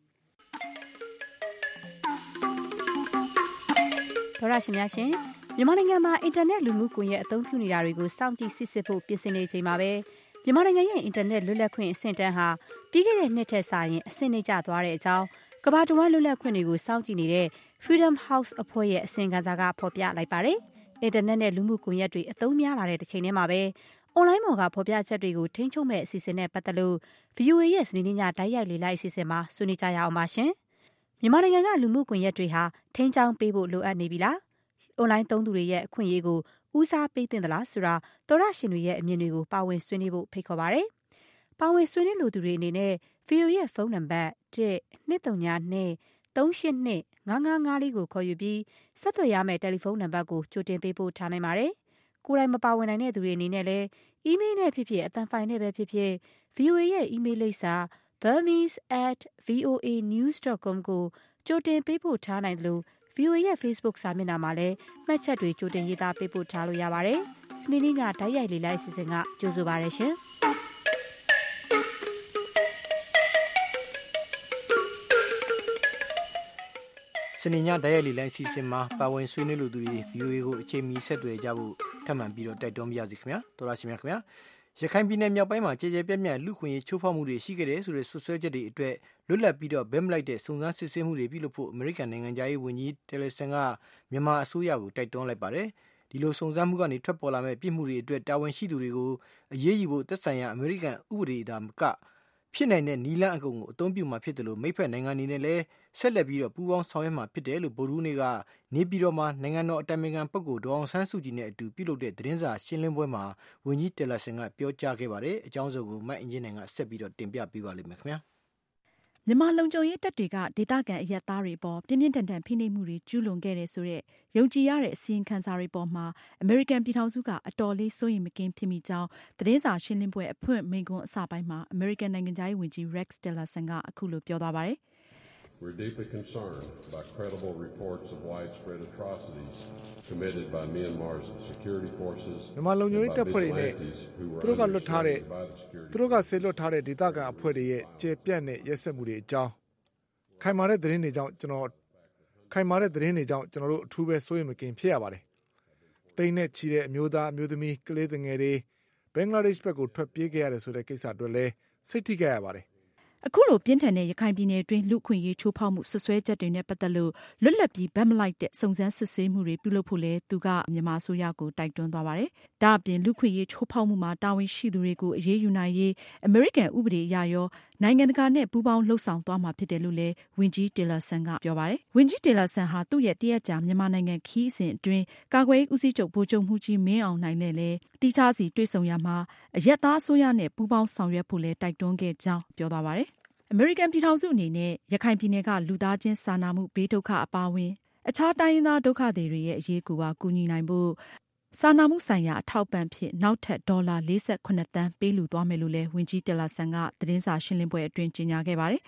ဒေါရရှင်များရှင်မြန်မာနိုင်ငံမှာအင်တာနက်လူမှုကွန်ရက်အသုံးပြုနေတာတွေကိုစောင့်ကြည့်စစ်ဆေးဖို့ပြင်ဆင်နေချိန်မှာပဲမြန်မာနိုင်ငံရဲ့အင်တာနက်လွတ်လပ်ခွင့်အဆင့်တန်းဟာပြီးခဲ့တဲ့နှစ်ထက်စာရင်အဆင့်နှိမ့်ကျသွားတဲ့အကြောင်းကမ္ဘာတဝန်းလွတ်လပ်ခွင့်တွေကိုစောင့်ကြည့်နေတဲ့ Freedom House အဖွဲ့ရဲ့အစီရင်ခံစာကဖော်ပြလိုက်ပါတယ်။အင်တာနက်နဲ့လူမှုကွန်ရက်တွေအသုံးများလာတဲ့တစ်ချိန်တည်းမှာပဲအွန်လိုင်းပေါ်ကဖော်ပြချက်တွေကိုထိန်းချုပ်မဲ့အစီအစဉ်နဲ့ပတ်သက်လို့ ဗွီအိုအေ ရဲ့စနေနေ့ညတိုက်ရိုက်လေ့လာအစီအစဉ်မှာဆွေးနွေးကြရအောင်ပါရှင်။မြန်မာနိုင်ငံကလူမှုကွန်ရက်တွေဟာထိန်းချောင်းပေးဖို့လိုအပ်နေပြီလား။အွန်လိုင်းသုံးသူတွေရဲ့အခွင့်အရေးကိုဦးစားပေးသင့်သလားဆိုတာသောရရှင်တွေရဲ့အမြင်တွေကိုပါဝင်ဆွေးနွေးဖို့ဖိတ်ခေါ်ပါရစေ။ပါဝင်ဆွေးနွေးလိုသူတွေအနေနဲ့ ဗွီအိုအေ ရဲ့ဖုန်းနံပါတ် one two three two 3 eight 2 five five five လေးကိုခေါ်ယူပြီးဆက်သွယ်ရမယ့်တယ်လီဖုန်းနံပါတ်ကိုကြိုတင်ပေးပို့ထားနိုင်ပါတယ်။ကိုယ်တိုင်မပါဝင်နိုင်တဲ့သူတွေအနေနဲ့လည်းအီးမေးလ်နဲ့ဖြစ်ဖြစ်အသံဖိုင်နဲ့ပဲဖြစ်ဖြစ် ဗွီအိုအေ ရဲ့အီးမေးလ်လိပ်စာ burmese at voa news dot com ကိုကြိုတင်ပေးပို့ထားနိုင်တယ်လို့ ဗွီအိုအေ ရဲ့ Facebook စာမျက်နှာမှာလည်းမှတ်ချက်တွေကြိုတင်ရေးသားပေးပို့ထားလို့ရပါတယ်။စနေနေ့ကတိုက်ရိုက်လေ့လာအစီအစဉ်ကကြိုဆိုပါရရှင်။စနေညတိုက်ရိုက်လေလိုင်းစီစဉ်မှာပါဝင်ဆွေးနွေးလူသူတွေ ဗီအိုအေ ကိုအချိန်မီဆက်သွယ်ကြဖို့ထပ်မံပြီးတော့တိုက်တွန်းပါရစေခင်ဗျာတော်ရရှိမြခင်ဗျာရခိုင်ပြည်နယ်မြောက်ပိုင်းမှာကြေကြေပြန့်ပြန့်လူခွင့်ရေးချိုးဖောက်မှုတွေရှိခဲ့တယ်ဆိုတဲ့ဆွဆွဲချက်တွေအတွက်လွတ်လပ်ပြီးတော့ဘက်မလိုက်တဲ့စုံစမ်းစစ်ဆေးမှုတွေပြုလုပ်ဖို့အမေရိကန်နိုင်ငံသားရေးဝန်ကြီးတယ်လီဆန်ကမြန်မာအစိုးရကိုတိုက်တွန်းလိုက်ပါတယ်ဒီလိုစုံစမ်းမှုကနေထွက်ပေါ်လာမဲ့ပြစ်မှုတွေအတွက်တာဝန်ရှိသူတွေကိုအရေးယူဖို့သက်ဆိုင်ရာအမေရိကန်ဥပဒေဒါမကဖြစ်နိုင်တဲ့နီလန်းအကုန်ကိုအသုံးပြုမှာဖြစ်တယ်လို့မိဖက်နိုင်ငံတွေနဲ့လည်းဆက်လက်ပြီးတော့ပူးပေါင်းဆောင်ရွက်မှာဖြစ်တယ်လို့ဗိုလ်ရူးနေကနေပြည်တော်မှာနိုင်ငံတော်အတိုင်ပင်ခံပုဂ္ဂိုလ်ဒေါအောင်ဆန်းစုကြည်နဲ့အတူပြုလုပ်တဲ့သတင်းစာရှင်းလင်းပွဲမှာဝန်ကြီးတယ်လီဆန်ကပြောကြားခဲ့ပါတယ်အကြောင်းစုံကိုမတ်အင်ဂျင်နိုင်ကဆက်ပြီးတော့တင်ပြပေးပါလိမ့်မယ်ခင်ဗျာမြန်မာလုံခြုံရေးတပ်တွေကဒေသခံအရပ်သားတွေပေါ်ပြင်းပြင်းထန်ထန်ဖိနှိပ်မှုတွေကျူးလွန်ခဲ့တယ်ဆိုတဲ့ယုံကြည်ရတဲ့အစီရင်ခံစာတွေပေါ်မှာအမေရိကန်ပြည်ထောင်စုကအတော်လေးစိုးရိမ်မကင်းဖြစ်မိကြောင်းသတင်းစာရှင်းလင်းပွဲအဖွင့်မိန့်ခွန်းအစပိုင်းမှာအမေရိကန်နိုင်ငံခြားရေးဝန်ကြီး Rex Tillerson ကအခုလိုပြောသွားပါတယ် We're deeply concerned by credible reports of widespread atrocities committed by Myanmar's security forces. မြန်မာလုံခြုံရေးတပ်ဖွဲ့တွေနဲ့သူတို့ကလွတ်ထားတဲ့သူတို့ကဆေးလွတ်ထားတဲ့ဒေသခံအဖွဲ့တွေရဲ့ကျေပြန့်တဲ့ရက်စက်မှုတွေအကြောင်းခိုင်မာတဲ့သတင်းတွေကြောင့်ကျွန်တော်ခိုင်မာတဲ့သတင်းတွေကြောင့်ကျွန်တော်တို့အထူးပဲစိုးရိမ်မကင်းဖြစ်ရပါတယ်။တိတ်နဲ့ချီတဲ့အမျိုးသားအမျိုးသမီးကလေးငယ်တွေဘင်္ဂလားဒေ့ရှ်ဘက်ကိုထွက်ပြေးခဲ့ရတယ်ဆိုတဲ့ကိစ္စအတွက်လည်းစိတ်ထိခိုက်ရပါတယ်အခုလိုပြင်းထန်တဲ့ရခိုင်ပြည်နယ်အတွင်းလူခွင့်ရေးချိုးဖောက်မှုဆွဆွဲချက်တွေနဲ့ပတ်သက်လို့လွတ်လပ်ပြီးဗက်မလိုက်တဲ့စုံစမ်းစစ်ဆေးမှုတွေပြုလုပ်ဖို့လဲသူကမြန်မာအစိုးရကိုတိုက်တွန်းသွားပါတယ်။ဒါ့အပြင်လူခွင့်ရေးချိုးဖောက်မှုမှာတာဝန်ရှိသူတွေကိုအရေးယူနိုင်ရေးအမေရိကန်ဥပဒေအရရောနိုင်ငံတကာနဲ့ပူးပေါင်းလှုပ်ဆောင်သွားမှာဖြစ်တယ်လို့လဲဝန်ကြီးတေလာဆန်ကပြောပါတယ်။ဝန်ကြီးတေလာဆန်ဟာသူ့ရဲ့တရက်ကြာမြန်မာနိုင်ငံခီးစဉ်အတွင်းကာကွယ်ရေးဦးစီးချုပ်ဗိုလ်ချုပ်မှုကြီးမင်းအောင်လှိုင်နဲ့လဲတိကျစီတွေ့ဆုံရမှာအရက်သားအစိုးရနဲ့ပူးပေါင်းဆောင်ရွက်ဖို့လဲတိုက်တွန်းခဲ့ကြောင်းပြောသွားပါတယ်။အမေရိကန်ပြည်ထောင်စုအနေနဲ့ရခိုင်ပြည်နယ်ကလူသားချင်းစာနာမှုဘေးဒုက္ခအပါအဝင်အခြားတိုင်းရင်းသားဒုက္ခသည်တွေရဲ့အရေးကိုပါကူညီနိုင်ဖို့စာနာမှုဆိုင်ရာအထောက်ပံ့ဖြစ်နောက်ထပ်ဒေါ်လာ၄၈သန်းပေးလူသွားမယ်လို့လည်းဝန်ကြီးတယ်လာဆန်ကသတင်းစာရှင်းလင်းပွဲအတွင်းကြေညာခဲ့ပါတယ်။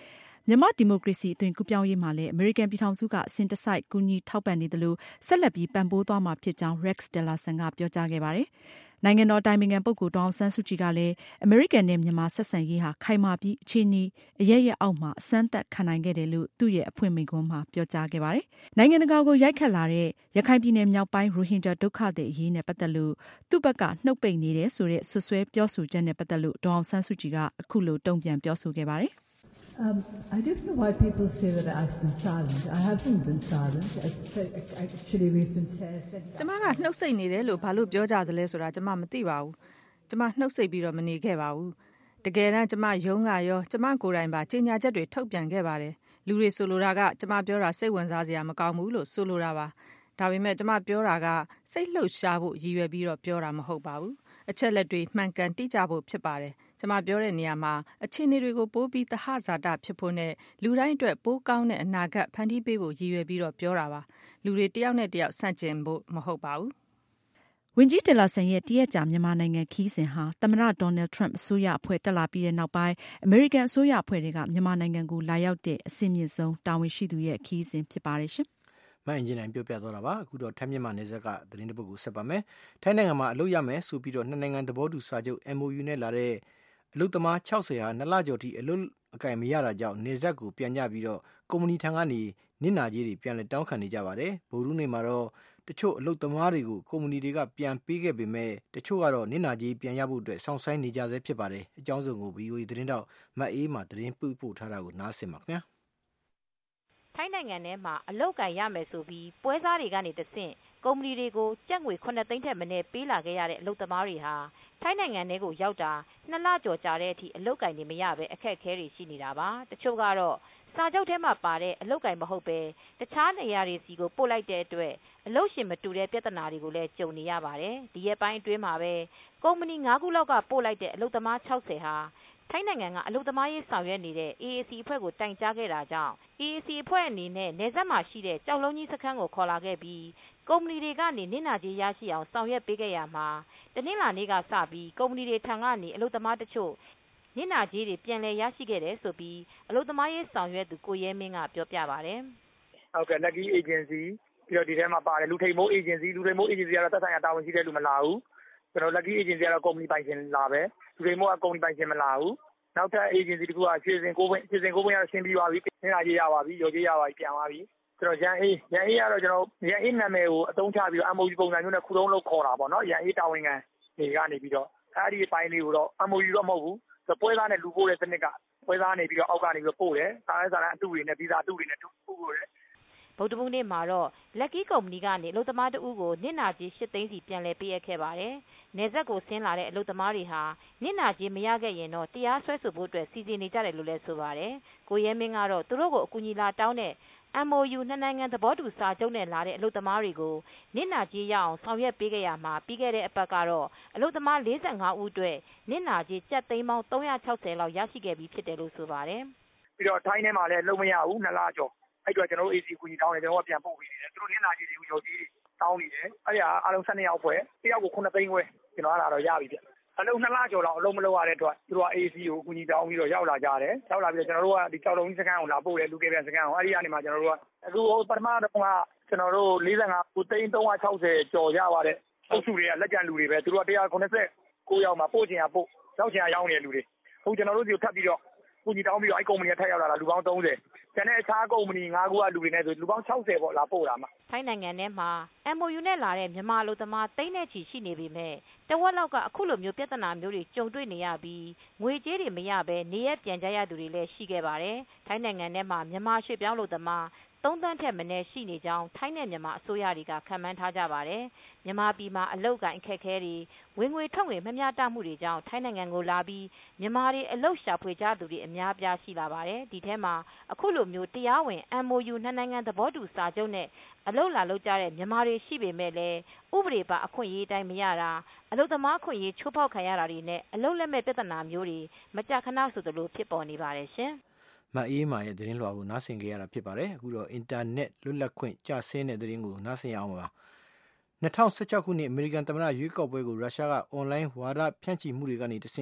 မြန်မာဒီမိုကရေစီအသွင်ကူးပြောင်းရေးမှာလည်းအမေရိကန်ပြည်ထောင်စုကအစဉ်တစိုက်ကူညီထောက်ပံ့နေတယ်လို့ဆက်လက်ပြီးပံ့ပိုးသွားမှာဖြစ်ကြောင်း Rex Tillerson ကပြောကြားခဲ့ပါတယ်။နိုင်ငံတော်တိုင်ပင်ခံပုဂ္ဂိုလ်ဒေါ်အောင်ဆန်းစုကြည်ကလည်းအမေရိကန်နဲ့မြန်မာဆက်ဆံရေးဟာခိုင်မာပြီးအခြေအနေအရရအောက်မှာအစမ်းသက်ခံနိုင်ခဲ့တယ်လို့သူ့ရဲ့အဖွင့်မိန့်ခွန်းမှာပြောကြားခဲ့ပါတယ်။နိုင်ငံတကာကိုရိုက်ခတ်လာတဲ့ရခိုင်ပြည်နယ်မြောက်ပိုင်းရိုဟင်ဂျာဒုက္ခသည်အရေးနဲ့ပတ်သက်လို့သူ့ဘက်ကနှုတ်ပိတ်နေတယ်ဆိုတဲ့ဆွဆွဲပြောဆိုချက်နဲ့ပတ်သက်လို့ဒေါ်အောင်ဆန်းစုကြည်ကအခုလိုတုံ့ပြန်ပြောဆိုခဲ့ပါတယ်။ Um, I don't know why people say that I've been silent. I haven't been silent. Actually, we've been saying... ကျမကနှုတ်ဆိတ်နေတယ်လို့ဘာလို့ပြောကြသလဲဆိုတာကျမမသိပါဘူး။ကျမနှုတ်ဆိတ်ပြီးတော့မနေခဲ့ပါဘူး။တကယ်တမ်းကျမယုံကရောကျမကိုယ်တိုင်ပါကြေညာချက်တွေထုတ်ပြန်ခဲ့ပါတယ်။လူတွေဆိုလိုတာကကျမပြောတာစိတ်ဝင်စားစရာမကောင်းဘူးလို့ဆိုလိုတာပါ။ဒါပေမဲ့ကျမပြောတာကစိတ်လှုပ်ရှားဖို့ရည်ရွယ်ပြီးတော့ပြောတာမဟုတ်ပါဘူး။အချက်လက်တွေမှန်ကန်တိကျဖို့ဖြစ်ပါတယ်။ကျမပြောတဲ့နေရာမှာအခြေအနေတွေကိုပိုးပြီးသဟဇာတဖြစ်ဖို့နဲ့လူတိုင်းအတွက်ပိုးကောင်းတဲ့အနာဂတ်ဖန်တီးပေးဖို့ရည်ရွယ်ပြီးတော့ပြောတာပါလူတွေတယောက်နဲ့တယောက်ဆန့်ကျင်ဖို့မဟုတ်ပါဘူးဝန်ကြီးတယ်လာဆန်ရဲ့တရက်ကြာမြန်မာနိုင်ငံခီးစဉ်ဟာသမ္မတဒေါ်နယ်ထရန့်အစိုးရအဖွဲ့တက်လာပြီးတဲ့နောက်ပိုင်းအမေရိကန်အစိုးရအဖွဲ့တွေကမြန်မာနိုင်ငံကိုလာရောက်တဲ့အဆင့်မြင့်ဆုံးတာဝန်ရှိသူရဲ့ခီးစဉ်ဖြစ်ပါတယ်ရှင်မအင်ဂျင်နိုင်ပြောပြသွားတာပါအခုတော့ထိုင်းမြန်မာနယ်စပ်ကသတင်းတစ်ပုဒ်ကိုဆက်ပါမယ်ထိုင်းနိုင်ငံမှာအလုပ်ရမယ်ဆိုပြီးတော့နှစ်နိုင်ငံသဘောတူစာချုပ် M O U နဲ့လာတဲ့အလုပ်သမား၆၀ဟာနှစ်လကျော်ထိအလုပ်အကင်မရတာကြောင့်နေဆက်ကိုပြန်ကြပြီးတော့ကုမ္ပဏီထံကနေနစ်နာကြေးတွေပြန်လည်တောင်းခံနေကြပါတယ်ဗိုလ်ရုံးနေမှာတော့တချို့အလုပ်သမားတွေကိုကုမ္ပဏီတွေကပြန်ပေးခဲ့ပေမဲ့တချို့ကတော့နစ်နာကြေးပြန်ရဖို့အတွက်စောင့်ဆိုင်းနေကြဆဲဖြစ်ပါတယ်အကြောင်းစုံကို ဗီအိုအေ သတင်းတောက်မအေးမှသတင်းပို့ပို့ထားတာကိုနားဆင်ပါခင်ဗျာထိုင်းနိုင်ငံထဲမှာအလုပ်ကိုင်ရမယ်ဆိုပြီးပွဲစားတွေကနေတဆင့်ကုမ္ပဏီတွေကိုကျပ်ငွေခုနှစ်သိန်းထက်မနည်းပေးလာခဲ့ရတဲ့အလုပ်သမားတွေဟာထိုင်းနိုင်ငံထဲကိုရောက်တာနှစ်လကျော်ကြာတဲ့အထိအလုပ်ကိုင်နေမရပဲအခက်အခဲတွေရှိနေတာပါတချို့ကတော့စာချုပ်ထဲမှာပါတဲ့အလုပ်ကိုင်မဟုတ်ပဲတခြားနေရာတွေစီကိုပို့လိုက်တဲ့အတွက်အလုပ်ရှင်မတူတဲ့ပြဿနာတွေကိုလည်းကြုံနေရပါတယ်ဒီရက်ပိုင်းအတွင်းမှာပဲကုမ္ပဏီ၅ခုလောက်ကပို့လိုက်တဲ့အလုပ်သမား၆၀ဟာထိုင်းနိုင်ငံကအလုပ်သမားရေးဆောင်ရွက်နေတဲ့ အေအေစီ အဖွဲ့ကိုတိုင်ကြားခဲ့တာကြောင့် အေအေစီ အဖွဲ့အနေနဲ့နယ်စပ်မှာရှိတဲ့ကြောက်လုံးကြီးစခန်းကိုခေါ်လာခဲ့ပြီးကုမ္ပဏီတွေကနေနစ်နာကြေးရရှိအောင်ဆောင်ရွက်ပေးခဲ့ရမှာတနင်္လာနေ့ကစပြီးကုမ္ပဏီတွေထံကနေအလုပ်သမားတချို့နစ်နာကြေးတွေပြန်လည်ရရှိခဲ့တယ်ဆိုပြီးအလုပ်သမားရေးဆောင်ရွက်သူကိုရဲမင်းကပြောပြပါတယ်ဟုတ်ကဲ့ Lucky Agency ပြီးတော့ဒီထဲမှာပါတယ်လူထိန်မိုး Agency လူထိန်မိုး Agency ကတော့သက်ဆိုင်ရာတာဝန်ရှိတဲ့လူမလာဘူးကျွန်တော် Lucky Agency ကတော့ကုမ္ပဏီပိုင်ရှင်လာပဲလူထိန်မိုးကကုမ္ပဏီပိုင်ရှင်မလာဘူးနောက်ထပ် agency တခုကရွှေစင်ကိုပွင့်ရွှေစင်ကိုပွင့်ရရှင်းပြီးသွားပြီနင်္လာကြီးရပါပြီရော်ကြီးရပါပြီပြန်သွားပြီကျွန်တော်ရန်အေးရန်အေးကတော့ကျွန်တော်ရန်အေးနာမည်ကိုအသုံးချပြီးတော့ M O U ပုံစံမျိုးနဲ့ခုတုံးလို့ခေါ်တာပေါ့နော်ရန်အေးတာဝန်ခံတွေကနေပြီးတော့အဲ့ဒီအပိုင်းလေးကိုတော့ M O U တော့မဟုတ်ဘူးဆိုပွဲသားနဲ့လူပို့တဲ့စနစ်ကပွဲသားနေပြီးတော့အောက်ကနေပြီးတော့ပို့တယ်စားရဲစားရန်အတူတွေနဲ့ဗီဇာအတူတွေနဲ့တူပို့တယ်ဗုဒ္ဓဘုရားနေ့မှာတော့ Lucky ကုမ္ပဏီကနေအလုပ်သမားတဦးကိုနစ်နာကြေး၈သိန်းစီပြန်လည်ပေးရခဲ့ပါတယ်။နယ်စပ်ကိုဆင်းလာတဲ့အလုပ်သမားတွေဟာနစ်နာကြေးမရခဲ့ရင်တော့တရားစွဲဆိုဖို့အတွက်စီစဉ်နေကြတယ်လို့လည်းဆိုပါတယ်။ကိုရဲမင်းကတော့သူတို့ကိုအကူအညီလာတောင်းတဲ့ M O U နှစ်နိုင်ငံသဘောတူစာချုပ်နဲ့လာတဲ့အလုပ်သမားတွေကိုနစ်နာကြေးရအောင်ဆောင်ရွက်ပေးခဲ့ရမှာပြီးခဲ့တဲ့အပတ်ကတော့အလုပ်သမား၄၅ဦးအတွက်နစ်နာကြေးကျပ်သိန်းပေါင်း၃၆၀လောက်ရရှိခဲ့ပြီးဖြစ်တယ်လို့ဆိုပါတယ်။ပြီးတော့ထိုင်းထဲမှာလည်းလုံးမရဘူးနှစ်လကျော်အဲ့တော့ကျွန်တော်တို့ A C ကူညီတောင်းတယ်ကျွန်တော်ကပြန်ပို့ပေးနေတယ်သူတို့နစ်နာကြေးတွေကိုရော်ကြီးတောင်းနေတယ်အဲ့ဒါအားလုံး၁၂ယောက်ဖွဲ့တယောက်ကိုခုနှစ်သိန်းခွဲကျွန်တော်အဲ့ဒါတော့ရပြီဗျအလုံးနှစ်လကျော်လောက်အလုံးမလုပ်ရတဲ့အတွက်သူတို့က A C ကိုကူညီတောင်းပြီးတော့ရောက်လာကြတယ်ရောက်လာပြီးတော့ကျွန်တော်တို့ကဒီကြောက်လုံးကြီးစခန်းကိုလာပို့တယ်လူကေပြန်စခန်းကိုအဲ့ဒီကနေမှကျွန်တော်တို့ကအခုပထမတော့ကကျွန်တော်တို့၄၅ကိုသိန်း၃၆၀ကျော်ရပါတဲ့အုပ်စုတွေကလက်ကျန်လူတွေပဲသူတို့က၁၉၉ယောက်မှာပို့ချင်ရပို့ရောက်ချင်ရရောက်နေတဲ့လူတွေအခုကျွန်တော်တို့ဒီကိုထပ်ပြီးတော့ကူညီတောင်းပြီးတော့အဲ့ကုမ္ပဏီကထပ်ရောက်လာတာလူပေါင်း၃၀ကျန်တဲ့အခြားကုမ္ပဏီ၅ခုကလူတွေနဲ့ဆိုလူပေါင်း၆၀ပေါ့လာပို့တာမှာထိုင်းနိုင်ငံထဲမှာ M O U နဲ့လာတဲ့မြန်မာအလုပ်သမားသိန်းနဲ့ချီရှိနေပေမဲ့တဝက်လောက်ကအခုလိုမျိုးပြဿနာမျိုးတွေကြုံတွေ့နေရပြီးငွေကြေးတွေမရဘဲနေရပြန်ကြရသူတွေလည်းရှိခဲ့ပါတယ်ထိုင်းနိုင်ငံထဲမှာမြန်မာရွှေ့ပြောင်းအလုပ်သမားသုံးသန်းထက်မနည်းရှိနေကြောင်းထိုင်းနဲ့မြန်မာအစိုးရတွေကခန့်မှန်းထားကြပါတယ်မြန်မာပြည်မှာအလုပ်ကိုင်အခက်အခဲတွေဝင်ငွေထွက်ငွေမမျှတမှုတွေကြောင့်ထိုင်းနိုင်ငံကိုလာပြီးမြန်မာတွေအလုပ်ရှာဖွေကြသူတွေအများပြားရှိလာပါတယ်ဒီထဲမှာအခုလိုမျိုးတရားဝင် M O U နှစ်နိုင်ငံသဘောတူစာချုပ်နဲ့အလုပ်လာလုပ်ကြတဲ့မြန်မာတွေရှိပေမဲ့လည်းဥပဒေပါအခွင့်အရေးတိုင်းမရတာအလုပ်သမားအခွင့်အရေးချိုးဖောက်ခံရတာတွေနဲ့အလုပ်လက်မဲ့ပြဿနာမျိုးတွေမကြာခဏဆိုသလိုဖြစ်ပေါ်နေပါတယ်ရှင်မအေးမာရဲ့သတင်းလွှာကိုနားဆင်ကြရတာဖြစ်ပါတယ်အခုတော့အင်တာနက်လွတ်လပ်ခွင့်ကျဆင်းတဲ့သတင်းကိုနားဆင်ရအောင်ပါ၂၀၁၆ခုနှစ်အမေရိကန်သမ္မတရွေးကောက်ပွဲကိုရုရှားကအွန်လိုင်းဝါဒဖြန့်ချီမှုတွေကနေတဆင့်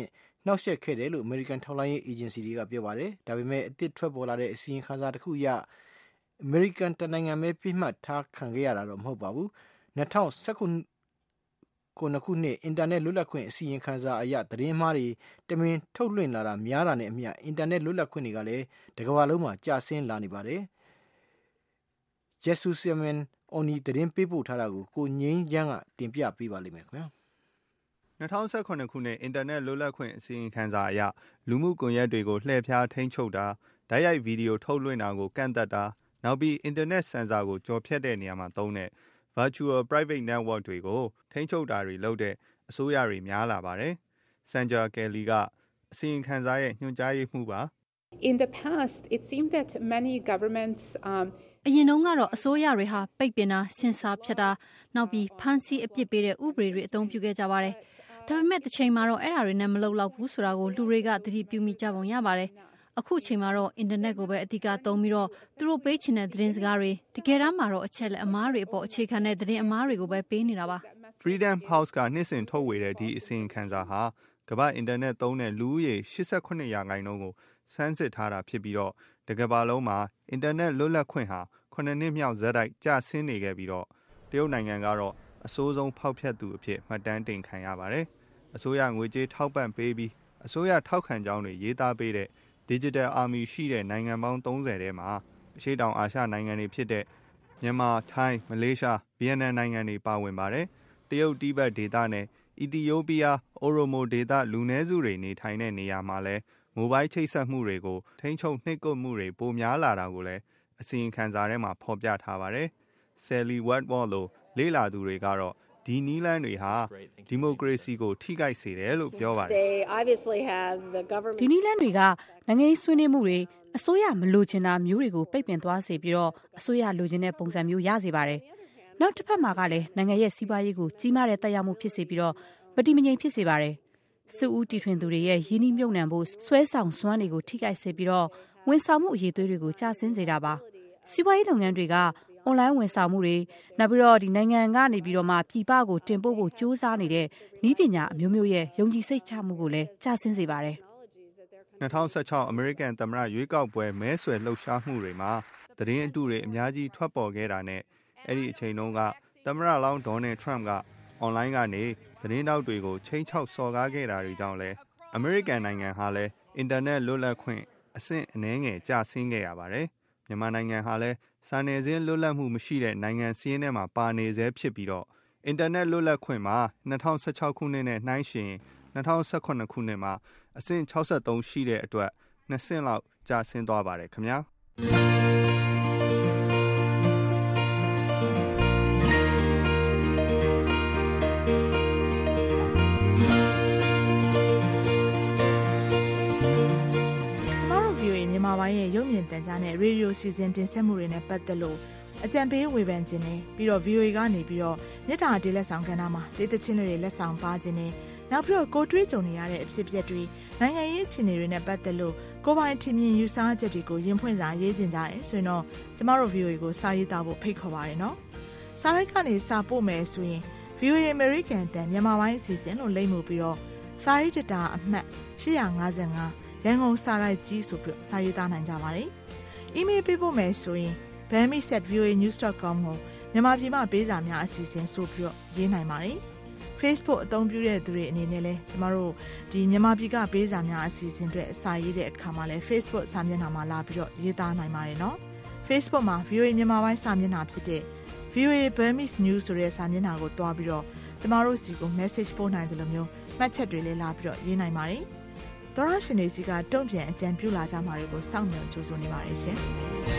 နှောက်ယှက်ခဲ့တယ်လို့ American ထောက်လှမ်းရေး agency တွေကပြောပါတယ်။ဒါပေမဲ့အသစ်ထွက်ပေါ်လာတဲ့အစီရင်ခံစာတစ်ခုအရ American တနိုင်ငံပဲပြစ်မှတ်ထားခံခဲ့ရတာတော့မဟုတ်ပါဘူး။၂၀၁၉ခုနှစ်အင်တာနက်လွတ်လပ်ခွင့်အစီရင်ခံစာအရသတင်းမှားတွေတမင်ထုတ်လွှင့်လာတာများတာနဲ့အမျှအင်တာနက်လွတ်လပ်ခွင့်တွေကလည်းတကမ္ဘာလုံးမှာကျဆင်းလာနေပါတယ်။ Jesusemen Oni သတင်းပေးပို့ထားတာကိုကိုငိမ့်ချမ်းကတင်ပြပေးပါလိမ့်မယ်ခင်ဗျာ။၂၀၁၇ခုနှစ်အင်တာနက်လွတ်လပ်ခွင့်အစီရင်ခံစာအရလူမှုကွန်ရက်တွေကိုလှည့်ဖျားထိန်းချုပ်တာတိုက်ရိုက်ဗီဒီယိုထုတ်လွှင့်တာကိုကန့်သတ်တာနောက်ပြီးအင်တာနက်ဆန်ဆာကိုကျော်ဖြတ်တဲ့နေရာမှာသုံးတဲ့ virtual private network တွေကိုထိန်းချုပ်တာတွေလုပ်တဲ့အစိုးရတွေများလာပါတယ်။ Sandra Kelly ကအစီရင်ခံစာရဲ့ညွှန်ကြားရေးမှူးပါ။ In the past it seemed that many governments um အရင်တုန်းကတော့အစိုးရတွေဟာပိတ်ပင်တာဆင်ဆာဖြတ်တာနောက်ပြီးဖမ်းဆီးအပြစ်ပေးတဲ့ဥပဒေတွေအသုံးပြုခဲ့ကြပါတယ်။ဒါပေမဲ့တစ်ချိန်မှာတော့အဲ့ဒါတွေနဲ့မလုံလောက်ဘူးဆိုတာကိုလူတွေကသတိပြုမိကြပုံရပါတယ်။အခုချိန်မှာတော့အင်တာနက်ကိုပဲအဓိကသုံးပြီးတော့သူတို့ပေးချင်တဲ့သတင်းစကားတွေတကယ်တမ်းမှာတော့အချက်လက်အမားတွေအပေါ်အခြေခံတဲ့သတင်းအမားတွေကိုပဲပေးနေတာပါ။ Freedom House ကနှစ်စဉ်ထုတ်ဝေတဲ့ဒီအစီရင်ခံစာဟာကမ္ဘာအင်တာနက်သုံးတဲ့လူဦးရေ၈၈ရာခိုင်နှုန်းကိုစမ်းစစ်ထားတာဖြစ်ပြီးတော့တကမ္ဘာလုံးမှာအင်တာနက်လွတ်လပ်ခွင့်ဟာခုနှစ်နှစ်မြောက်ဇက်တိုက်ကျဆင်းနေခဲ့ပြီးတော့တရုတ်နိုင်ငံကတော့အဆိုးဆုံးဖောက်ဖျက်သူအဖြစ်မှတ်တမ်းတင်ခံရပါတယ်။အစိုးရငွေကြေးထောက်ပံ့ပေးပြီးအစိုးရထောက်ခံကြောင်းတွေရေးသားပေးတဲ့ Digital Army ရှိတဲ့နိုင်ငံပေါင်းသုံးဆယ်ထဲမှာအရှေ့တောင်အာရှနိုင်ငံတွေဖြစ်တဲ့မြန်မာ၊ထိုင်း၊မလေးရှား၊ဗီယက်နမ်နိုင်ငံတွေပါဝင်ပါတယ်။တရုတ်တိဘက်ဒေသနဲ့အီသီယိုးပီးယား၊အိုရိုမိုဒေသလူနည်းစုတွေနေထိုင်တဲ့နေရာမှာလဲမိုဘိုင်းချိတ်ဆက်မှုတွေကိုထိန်းချုပ်နှိပ်ကွပ်မှုတွေပိုများလာတာကိုလည်းအစီရင်ခံစာထဲမှာဖော်ပြထားပါတယ်။ Sally Wentworth လိုလေ့လာသူတွေကတော့ဒီနည်းလမ်းတွေဟာဒီမိုကရေစီကိုထိခိုက်စေတယ်လို့ပြောပါတယ်။ဒီနည်းလမ်းတွေကနိုင်ငံရေးဆွေးနွေးမှုတွေအစိုးရမလိုချင်တာမျိုးတွေကိုပိတ်ပင်သွားစေပြီးတော့အစိုးရလိုချင်တဲ့ပုံစံမျိုးရစေပါတယ်။နောက်တစ်ဖက်မှာကလည်းနိုင်ငံရဲ့စီးပွားရေးကိုကြီးမားတဲ့သက်ရောက်မှုဖြစ်စေပြီးတော့မတည်မငြိမ်ဖြစ်စေပါတယ်။စစ်ဦးတီထွင်သူတွေရဲ့ရင်းနှီးမြှုပ်နှံဖို့ဆွဲဆောင်စွမ်းတွေကိုထိခိုက်စေပြီးတော့ဝန်ဆောင်မှုအရေးသွေးတွေကိုကျဆင်းစေတာပါ။စီးပွားရေးလုပ်ငန်းတွေကအွန်လိုင်းဝန်ဆောင်မှုတွေနောက်ပြီးတော့ဒီနိုင်ငံကနေပြီးတော့မှပြည်ပကိုတင်ပို့ဖို့ကြိုးစားနေတဲ့နည်းပညာအမျိုးမျိုးရဲ့ယုံကြည်စိတ်ချမှုကိုလည်းကျဆင်းစေပါတယ်။၂၀၁၆အမေရိကန်သမ္မတရွေးကောက်ပွဲမဲဆွယ်လှုပ်ရှားမှုတွေမှာသတင်းအတုတွေအများကြီးထွက်ပေါ်ခဲ့တာနဲ့အဲ့ဒီအချိန်တုန်းကသမ္မတလောင်းဒေါ်နယ်ထရမ့်ကအွန်လိုင်းကနေသတင်းတောက်တွေကိုချိန်ချောက်စော်ကားခဲ့တာတွေကြောင့်လဲအမေရိကန်နိုင်ငံဟာလဲအင်တာနက်လွတ်လပ်ခွင့်အဆင့်အနည်းငယ်ကျဆင်းခဲ့ရပါတယ်။မြန်မာနိုင်ငံဟာလဲစာနယ်ဇင်းလွတ်လပ်မှုမရှိတဲ့နိုင်ငံစီးရင်ထဲမှာပါနေဆဲဖြစ်ပြီးတော့အင်တာနက်လွတ်လပ်ခွင့်မှာ၂၀၁၆ခုနှစ်နဲ့နှိုင်းယှဉ်၂၀၁၇ခုနှစ်မှာအဆင့်၆၃ရှိတဲ့အတွက်နှစ်ဆင့်လောက်ကျဆင်းသွားပါတယ်ခင်ဗျာမြန်မာပိုင်းရဲ့ရုပ်မြင်သံကြားနဲ့ရေဒီယိုစီစဉ်တင်ဆက်မှုတွေနဲ့ပတ်သက်လို့အကြံပေးဝေဖန်ခြင်းနဲ့ပြီးတော့ ဗီအိုအေ ကနေပြီးတော့မြေတားတေးလက်ဆောင်ကဏ္ဍမှာတေးသချင်းတွေလက်ဆောင်ပါခြင်းနဲ့နောက်ပြီးတော့ကိုတွေးကြုံနေရတဲ့အဖြစ်အပျက်တွေနိုင်ငံရေးအခြေအနေတွေနဲ့ပတ်သက်လို့ကိုပိုင်ထင်မြင်ယူဆချက်တွေကိုရင်ဖွင့်စာရေးခြင်းကြတယ်ဆိုရင်တော့ကျမတို့ ဗီအိုအေ ကိုစာရေးသားဖို့ဖိတ်ခေါ်ပါရနော်။စာရိုက်ကနေစာပို့မယ်ဆိုရင် ဗီအိုအေ American တန်မြန်မာပိုင်းအစီအစဉ်လို့လိမ့်မှုပြီးတော့စာရေးတတာအမှတ်၈၅၅ရန်ကုန်စာရိုက်ကြီးဆိုပြီးစာရေးသားနိုင်ကြပါတယ်။ email ပေးဖို့မယ်ဆိုရင် burmese at v o a news dot com ကိုမြန်မာပြည်မှာပေးစာများအစီအစဉ်ဆိုပြီးတော့ရေးနိုင်ပါတယ်။ Facebook အသုံးပြုတဲ့သူတွေအနေနဲ့လည်းကျမတို့ဒီမြန်မာပြည်ကပေးစာများအစီအစဉ်တွေအစာရေးတဲ့အခါမှာလည်း Facebook စာမျက်နှာမှာလာပြီးတော့ရေးသားနိုင်ပါတယ်နော်။ Facebook မှာ ဗီအိုအေ မြန်မာပိုင်းစာမျက်နှာဖြစ်တဲ့ ဗီအိုအေ Burmese News ဆိုတဲ့စာမျက်နှာကိုတွားပြီးတော့ကျမတို့စီကို message ပို့နိုင်တယ်လို့မျိုးမှတ်ချက်တွေလည်းလာပြီးတော့ရေးနိုင်ပါတယ်။သောရရှင်တွေစီကတုံ့ပြန်အကြံပြုလာကြမှာတွေကိုစောင့်မျှော်ကြိုးစားနေပါတယ်ရှင်။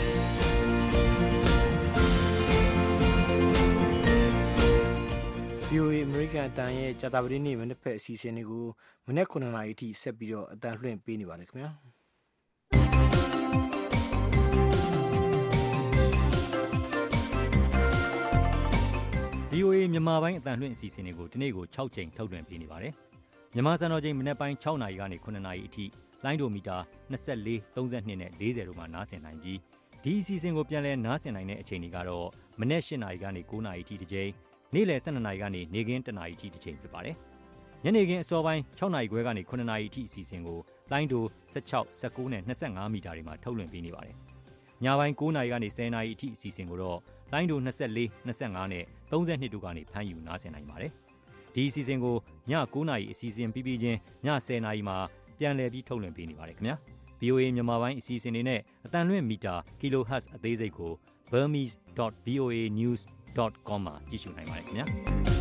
ဗီအိုအေ American အတန်ရဲ့ကြာသပတေးနေ့မနက်ဖက်အစီအစဉ်တွေကိုမနက်ခုနှစ်နာရီအထိဆက်ပြီးတော့အတန်လွှင့်ပေးနေပါတယ်ခင်ဗျာ။ ဗီအိုအေ မြန်မာပိုင်းအတန်လွှင့်အစီအစဉ်တွေကိုဒီနေ့ကို၆ကြိမ်ထုတ်လွှင့်ပေးနေပါတယ်။မြန်မာစံတော်ချိန်မနက်ပိုင်း၆နာရီကနေခုနှစ်နာရီအထိလိုင်းဒိုမီတာ၂၄၊၃၂နဲ့၄၀တို့မှာနားဆင်နိုင်ပြီးဒီအစီအစဉ်ကိုပြန်လည်နားဆင်နိုင်တဲ့အချိန်တွေကတော့မနက်၈နာရီကနေ၉နာရီအထိတစ်ကြိမ်နေ့လယ်၁၂နာရီကနေနေ့ခင်း၁နာရီအထိတစ်ကြိမ်ဖြစ်ပါတယ်။ညနေခင်းအစောပိုင်း၆နာရီခွဲကနေခုနှစ်နာရီအထိအစီအစဉ်ကိုလိုင်းဒို၁၆ ၁၉နဲ့၂၅မီတာတွေမှာထုတ်လွှင့်ပေးနေပါတယ်။ညပိုင်း၉နာရီကနေ၁၀နာရီအထိအစီအစဉ်ကိုတော့လိုင်းဒို၂၄ ၂၅နဲ့၃၂တို့ကနေဖမ်းယူနားဆင်နိုင်ပါတယ်။ဒီအစီအစဉ်ကိုည၉နာရီအစီအစဉ်ပြီးပြီးချင်းည၁၀နာရီမှာပြန်လည်ပြီးထုတ်လွှင့်ပေးနေပါတယ်ခင်ဗျာ။ဗီအိုအေ မြန်မာပိုင်းအစီအစဉ်တွေနဲ့အတန်လွင့်မီတာ kilohertz အသေးစိတ်ကို burmese dot v o a news dot com မှာကြည့်ရှုနိုင်ပါတယ်ခင်ဗျာ။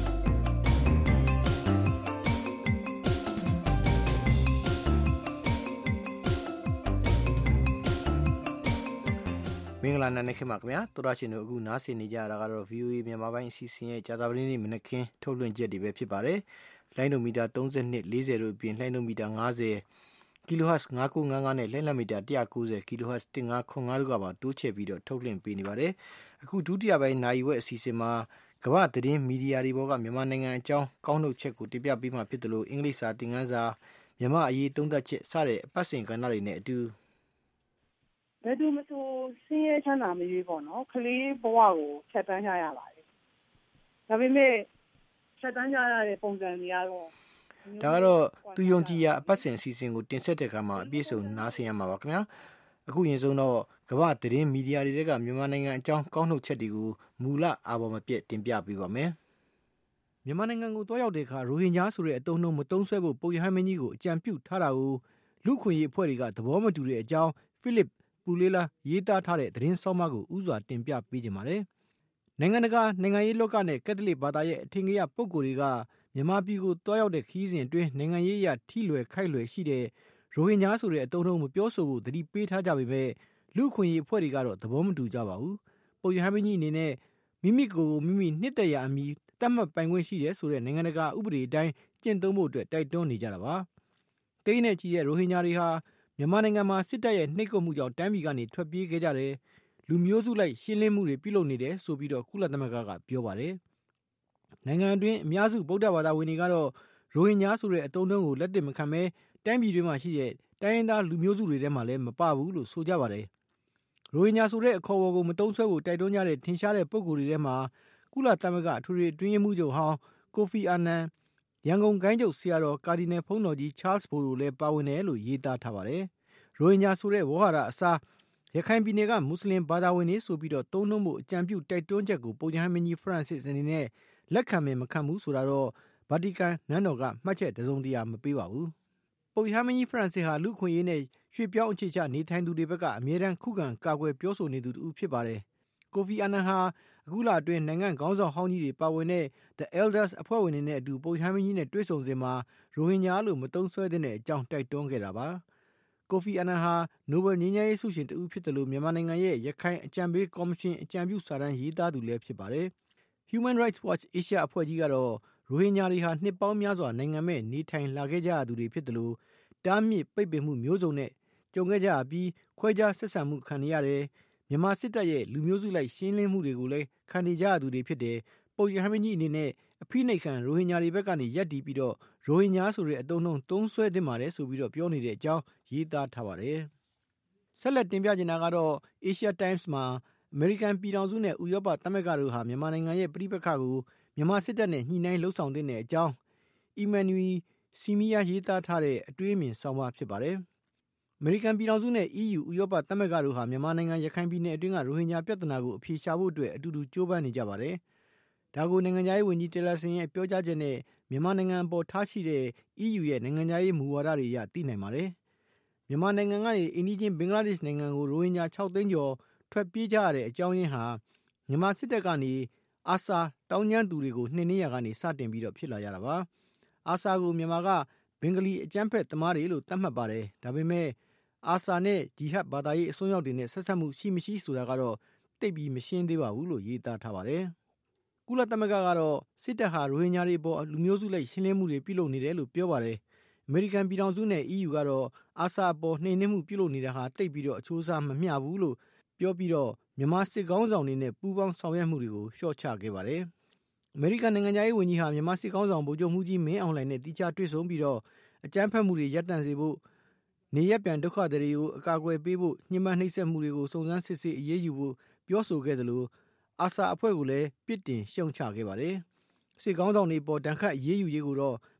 မင်္ဂလာနံနက်ခင်းပါခင်ဗျာတော်ရရှင်တို့အခုနားဆင်နေကြရတာကတော့ ဗီအိုအေ မြန်မာပိုင်းအစီအစဉ်ရဲ့ကြာသပတေးနေ့မနက်ခင်းထုတ်လွှင့်ချက်တွေပဲဖြစ်ပါတယ်လိုင်းဒိုမီတာ၃၂ ၄၀တို့အပြင်လိုင်းဒိုမီတာ၅၀ kilohertz ၅၉၅၅နဲ့လိုင်းလံမီတာ၁၉၀ kilohertz ၁၅၇၅တို့ကပါတိုးချဲ့ပြီးတော့ထုတ်လွှင့်ပေးနေပါတယ်အခုဒုတိယပိုင်းနိုင်ဝက်အစီအစဉ်မှာကမ္ဘာသတင်းမီဒီယာတွေပေါ်ကမြန်မာနိုင်ငံအကြောင်းကောင်းနှုတ်ချက်ကိုတင်ပြပေးမှဖြစ်တယ်လို့အင်္ဂလိပ်စာသင်ခန်းစာမြန်မာအရေးသုံးသပ်ချက်စတဲ့အပတ်စဉ်ကဏ္ဍတွေနဲ့အတူဘယ်သူမဆိုဆင်းရဲချမ်းသာမရွေးပေါ့နော်ကလေးဘဝကိုဖြတ်တန်းကြရပါတယ်ဒါပေမဲ့ဖြတ်တန်းကြရတဲ့ပုံစံတွေကတော့ဒါကတော့သူယုံကြည်ရာအပတ်စဉ်အစီအစဉ်ကိုတင်ဆက်တဲ့အခါမှာအပြည့်စုံနားဆင်ရမှာပါခင်ဗျာအခုရင်ဆုံးတော့ကမ္ဘာသတင်းမီဒီယာတွေကမြန်မာနိုင်ငံအကြောင်းကောင်းနှုတ်ချက်တွေကိုမူလအာဘော်မပြတ်တင်ပြပေးပါမယ်မြန်မာနိုင်ငံကိုတွားရောက်တဲ့အခါရိုဟင်ဂျာဆိုတဲ့အသုံးအနှုန်းမသုံးဆွဲဖို့ပုပ်ရဟန်းမင်းကြီးကိုအကြံပြုထားတာကိုလူခွင့်ရေးအဖွဲ့တွေကသဘောမတူတဲ့အကြောင်းဖိလစ်ပူလေးလာရေးသားထားတဲ့သတင်းဆောင်းပါးကိုဥစွာတင်ပြပေးကြပါမယ်။နိုင်ငံတကာနိုင်ငံရေးလောကနဲ့ကက်သလစ်ဘာသာရဲ့အထင်ကရပုဂ္ဂိုလ်တွေကမြန်မာပြည်ကိုတွားရောက်တဲ့ခီးစဉ်အတွင်းနိုင်ငံရေးအရထိလွယ်ခိုက်လွယ်ရှိတဲ့ရိုဟင်ဂျာဆိုတဲ့အသုံးအနှုန်းမပြောဆိုဖို့သတိပေးထားကြပေမဲ့လူခွင့်ရေးအဖွဲ့တွေကတော့သဘောမတူကြပါဘူး။ပုပ်ရဟန်းမင်းကြီးအနေနဲ့မိမိကိုယ်ကိုမိမိနှစ်သက်ရာအမည်သတ်မှတ်ပိုင်ခွင့်ရှိတယ်ဆိုတဲ့နိုင်ငံတကာဥပဒေအတိုင်းကျင့်သုံးဖို့အတွက်တိုက်တွန်းနေကြတာပါ။တိတ်နဲ့ကြီးတဲ့ရိုဟင်ဂျာတွေဟာမြန်မာနိုင်ငံမှာစစ်တပ်ရဲ့နှိပ်ကွပ်မှုကြောင့်တိုင်းပြည်ကနေထွက်ပြေးခဲ့ကြတယ်လူမျိုးစုလိုက်ရှင်းလင်းမှုတွေပြုလုပ်နေတယ်ဆိုပြီးတော့ကုလသမဂ္ဂကပြောပါတယ်နိုင်ငံအတွင်းအများစုဗုဒ္ဓဘာသာဝင်တွေကတော့ရိုဟင်ဂျာဆိုတဲ့အသုံးအနှုန်းကိုလက်သင့်မခံဘဲတိုင်းပြည်တွေမှာရှိတဲ့တိုင်းရင်းသားလူမျိုးစုတွေထဲမှာလည်းမပဘူးလို့ဆိုကြပါတယ်ရိုဟင်ဂျာဆိုတဲ့အခေါ်အဝေါ်ကိုမတုံ့ဆွဲဖို့တိုက်တွန်းကြတဲ့ထင်ရှားတဲ့ပုဂ္ဂိုလ်တွေထဲမှာကုလသမဂ္ဂအထွေထွေအတွင်းရေးမှူးချုပ်ဟောင်းကိုဖီအာနန်ရန်ကုန်ဂိုင်းချုပ်ဆရာတော်ကာဒီနယ်ဖုန်းတော်ကြီးချားလ်စ်ဘိုတို့လည်းပါဝင်တယ်လို့ရေးသားထားပါတယ်။ရိုဟင်ဂျာဆိုတဲ့ဝေါ်ဟာရအစားရခိုင်ပြည်နယ်ကမွတ်စလင်ဘာသာဝင်တွေဆိုပြီးတော့သုံးနှုန်းဖို့အကြံပြုတိုက်တွန်းချက်ကိုပုပ်ရဟန်းမင်းကြီးဖရန့်စစ်အနေနဲ့လက်ခံမယ်မခံဘူးဆိုတာတော့ဗာတီကန်နန်းတော်ကမှတ်ချက်တစုံတရာမပေးပါဘူး။ပုပ်ရဟန်းမင်းကြီးဖရန့်စစ်ဟာလူခွင့်ရေးနဲ့ရွှေ့ပြောင်းအခြေချနေထိုင်သူတွေဘက်ကအမြဲတမ်းခုခံကာကွယ်ပြောဆိုနေသူတူဖြစ်ပါတယ်။ကိုဖီအာနန်ဟာအခုလအတွင်းနိုင်ငံခေါင်းဆောင်ဟောင်းကြီးတွေပါဝင်တဲ့ The Elders အဖွဲ့ဝင်တွေနဲ့အတူပုပ်ရဟန်းမင်းကြီးနဲ့တွေ့ဆုံစဉ်မှာရိုဟင်ဂျာလို့မသုံးဆွဲတဲ့အကြောင်းတိုက်တွန်းခဲ့တာပါ။ကိုဖီအာနန်ဟာနိုဘယ်ငြိမ်းချမ်းရေးဆုရှင်တဦးဖြစ်တယ်လို့မြန်မာနိုင်ငံရဲ့ရခိုင်အကြံပေးကော်မရှင်အကြံပြုစာတမ်းရေးသားသူလည်းဖြစ်ပါတယ်။ Human Rights Watch Asia အဖွဲ့ကြီးကတော့ရိုဟင်ဂျာတွေဟာနှစ်ပေါင်းများစွာနိုင်ငံမဲ့နေထိုင်လာခဲ့ကြရသူတွေဖြစ်တယ်လို့တားမြစ်ပိတ်ပင်မှုမျိုးစုံနဲ့ကြုံခဲ့ကြပြီးခွဲခြားဆက်ဆံမှုခံရတယ်။မြန်မာစစ်တပ်ရဲ့လူမျိုးစုလိုက်ရှင်းလင်းမှုတွေကိုလည်းခံနေကြရသူတွေဖြစ်တယ်။ပုပ်ရဟန်းမင်းကြီးအနေနဲ့အဖိနှိပ်ခံရိုဟင်ဂျာတွေဘက်ကနေရပ်တည်ပြီးတော့ရိုဟင်ဂျာဆိုတဲ့အသုံးအနှုန်းသုံးဆွဲတင်ပါတယ်ဆိုပြီးတော့ပြောနေတဲ့အကြောင်းရေးသားထားပါတယ်။ဆက်လက်တင်ပြချင်တာကတော့ Asia Times မှာအမေရိကန်ပြည်ထောင်စုနဲ့ဥရောပသမဂ္ဂတို့ဟာမြန်မာနိုင်ငံရဲ့ပြည်ပခါကိုမြန်မာစစ်တပ်နဲ့ညှိနှိုင်းလှုပ်ဆောင်တဲ့အကြောင်းအီမန်နျူယ်စီမီယာရေးသားထားတဲ့အတွေးအမြင်ဆောင်းပါးဖြစ်ပါတယ်။အမေရိကန်ပြည်ထောင်စုနဲ့ အီးယူ ဥရောပသမဂ္ဂတို့ဟာမြန်မာနိုင်ငံရခိုင်ပြည်နယ်အတွင်းကရိုဟင်ဂျာပြဿနာကိုအဖြေရှာဖို့အတွက်အတူတူကြိုးပမ်းနေကြပါတယ်။ဒါကိုနိုင်ငံခြားရေးဝန်ကြီးတယ်လာဆင်ရဲ့ပြောကြားချက်နဲ့မြန်မာနိုင်ငံအပေါ်ထားရှိတဲ့ အီးယူ ရဲ့နိုင်ငံခြားရေးမူဝါဒတွေအရသိနိုင်ပါတယ်။မြန်မာနိုင်ငံကနေအိန္ဒိချင်းဘင်္ဂလားဒေ့ရှ်နိုင်ငံကိုရိုဟင်ဂျာ၆သိန်းကျော်ထွက်ပြေးကြရတဲ့အကြောင်းရင်းဟာမြန်မာစစ်တပ်ကနေအာဆာတောင်းကျမ်းသူတွေကိုနှိမ်နင်းရကနေစတင်ပြီးတော့ဖြစ်လာကြတာပါ။အာဆာကိုမြန်မာကဘင်္ဂလီအကြမ်းဖက်သမားတွေလို့သတ်မှတ်ပါတယ်။ဒါပေမဲ့အာဆာနဲ့ဂျီဟတ်ဘာသာရေးအစွန်းရောက်တွေနဲ့ဆက်ဆက်မှုရှိမရှိဆိုတာကတော့တိတ်ပြီးမရှင်းသေးပါဘူးလို့ရေးသားထားပါတယ်။ကုလသမဂ္ဂကတော့စစ်တပ်ဟာရိုဟင်ဂျာတွေပေါ်လူမျိုးစုလိုက်ရှင်းလင်းမှုတွေပြုလုပ်နေတယ်လို့ပြောပါတယ်။အမေရိကန်ပြည်ထောင်စုနဲ့ အီးယူ ကတော့အာဆာပေါ်နှိမ်နင်းမှုပြုလုပ်နေတာဟာတိတ်ပြီးတော့အချိုးအစားမမျှဘူးလို့ပြောပြီးတော့မြန်မာစစ်ကောင်းဆောင်တွေနဲ့ပူးပေါင်းဆောင်ရွက်မှုတွေကိုလျှော့ချခဲ့ပါတယ်။အမေရိကန်နိုင်ငံသားရေးဝန်ကြီးဟာမြန်မာစစ်ကောင်းဆောင်ဗိုလ်ချုပ်မှုကြီးမင်းအောင်လှိုင်နဲ့တိကျတွေ့ဆုံပြီးတော့အကြမ်းဖက်မှုတွေရပ်တန့်စေဖို့နေရပြန်ဒုက္ခတွေကိုအကာအကွယ်ပေးဖို့ညှဉ်းပန်းနှိပ်စက်မှုတွေကိုစုံစမ်းစစ်ဆေးအရေးယူဖို့ပြောဆိုခဲ့တယ်လို့အာဆာအဖွဲ့ကလည်းပြစ်တင်ရှုံချခဲ့ပါတယ်။စစ်ကောင်းဆောင်တွေပေါ်တန်ခတ်အရေးယူရေးကိုတော့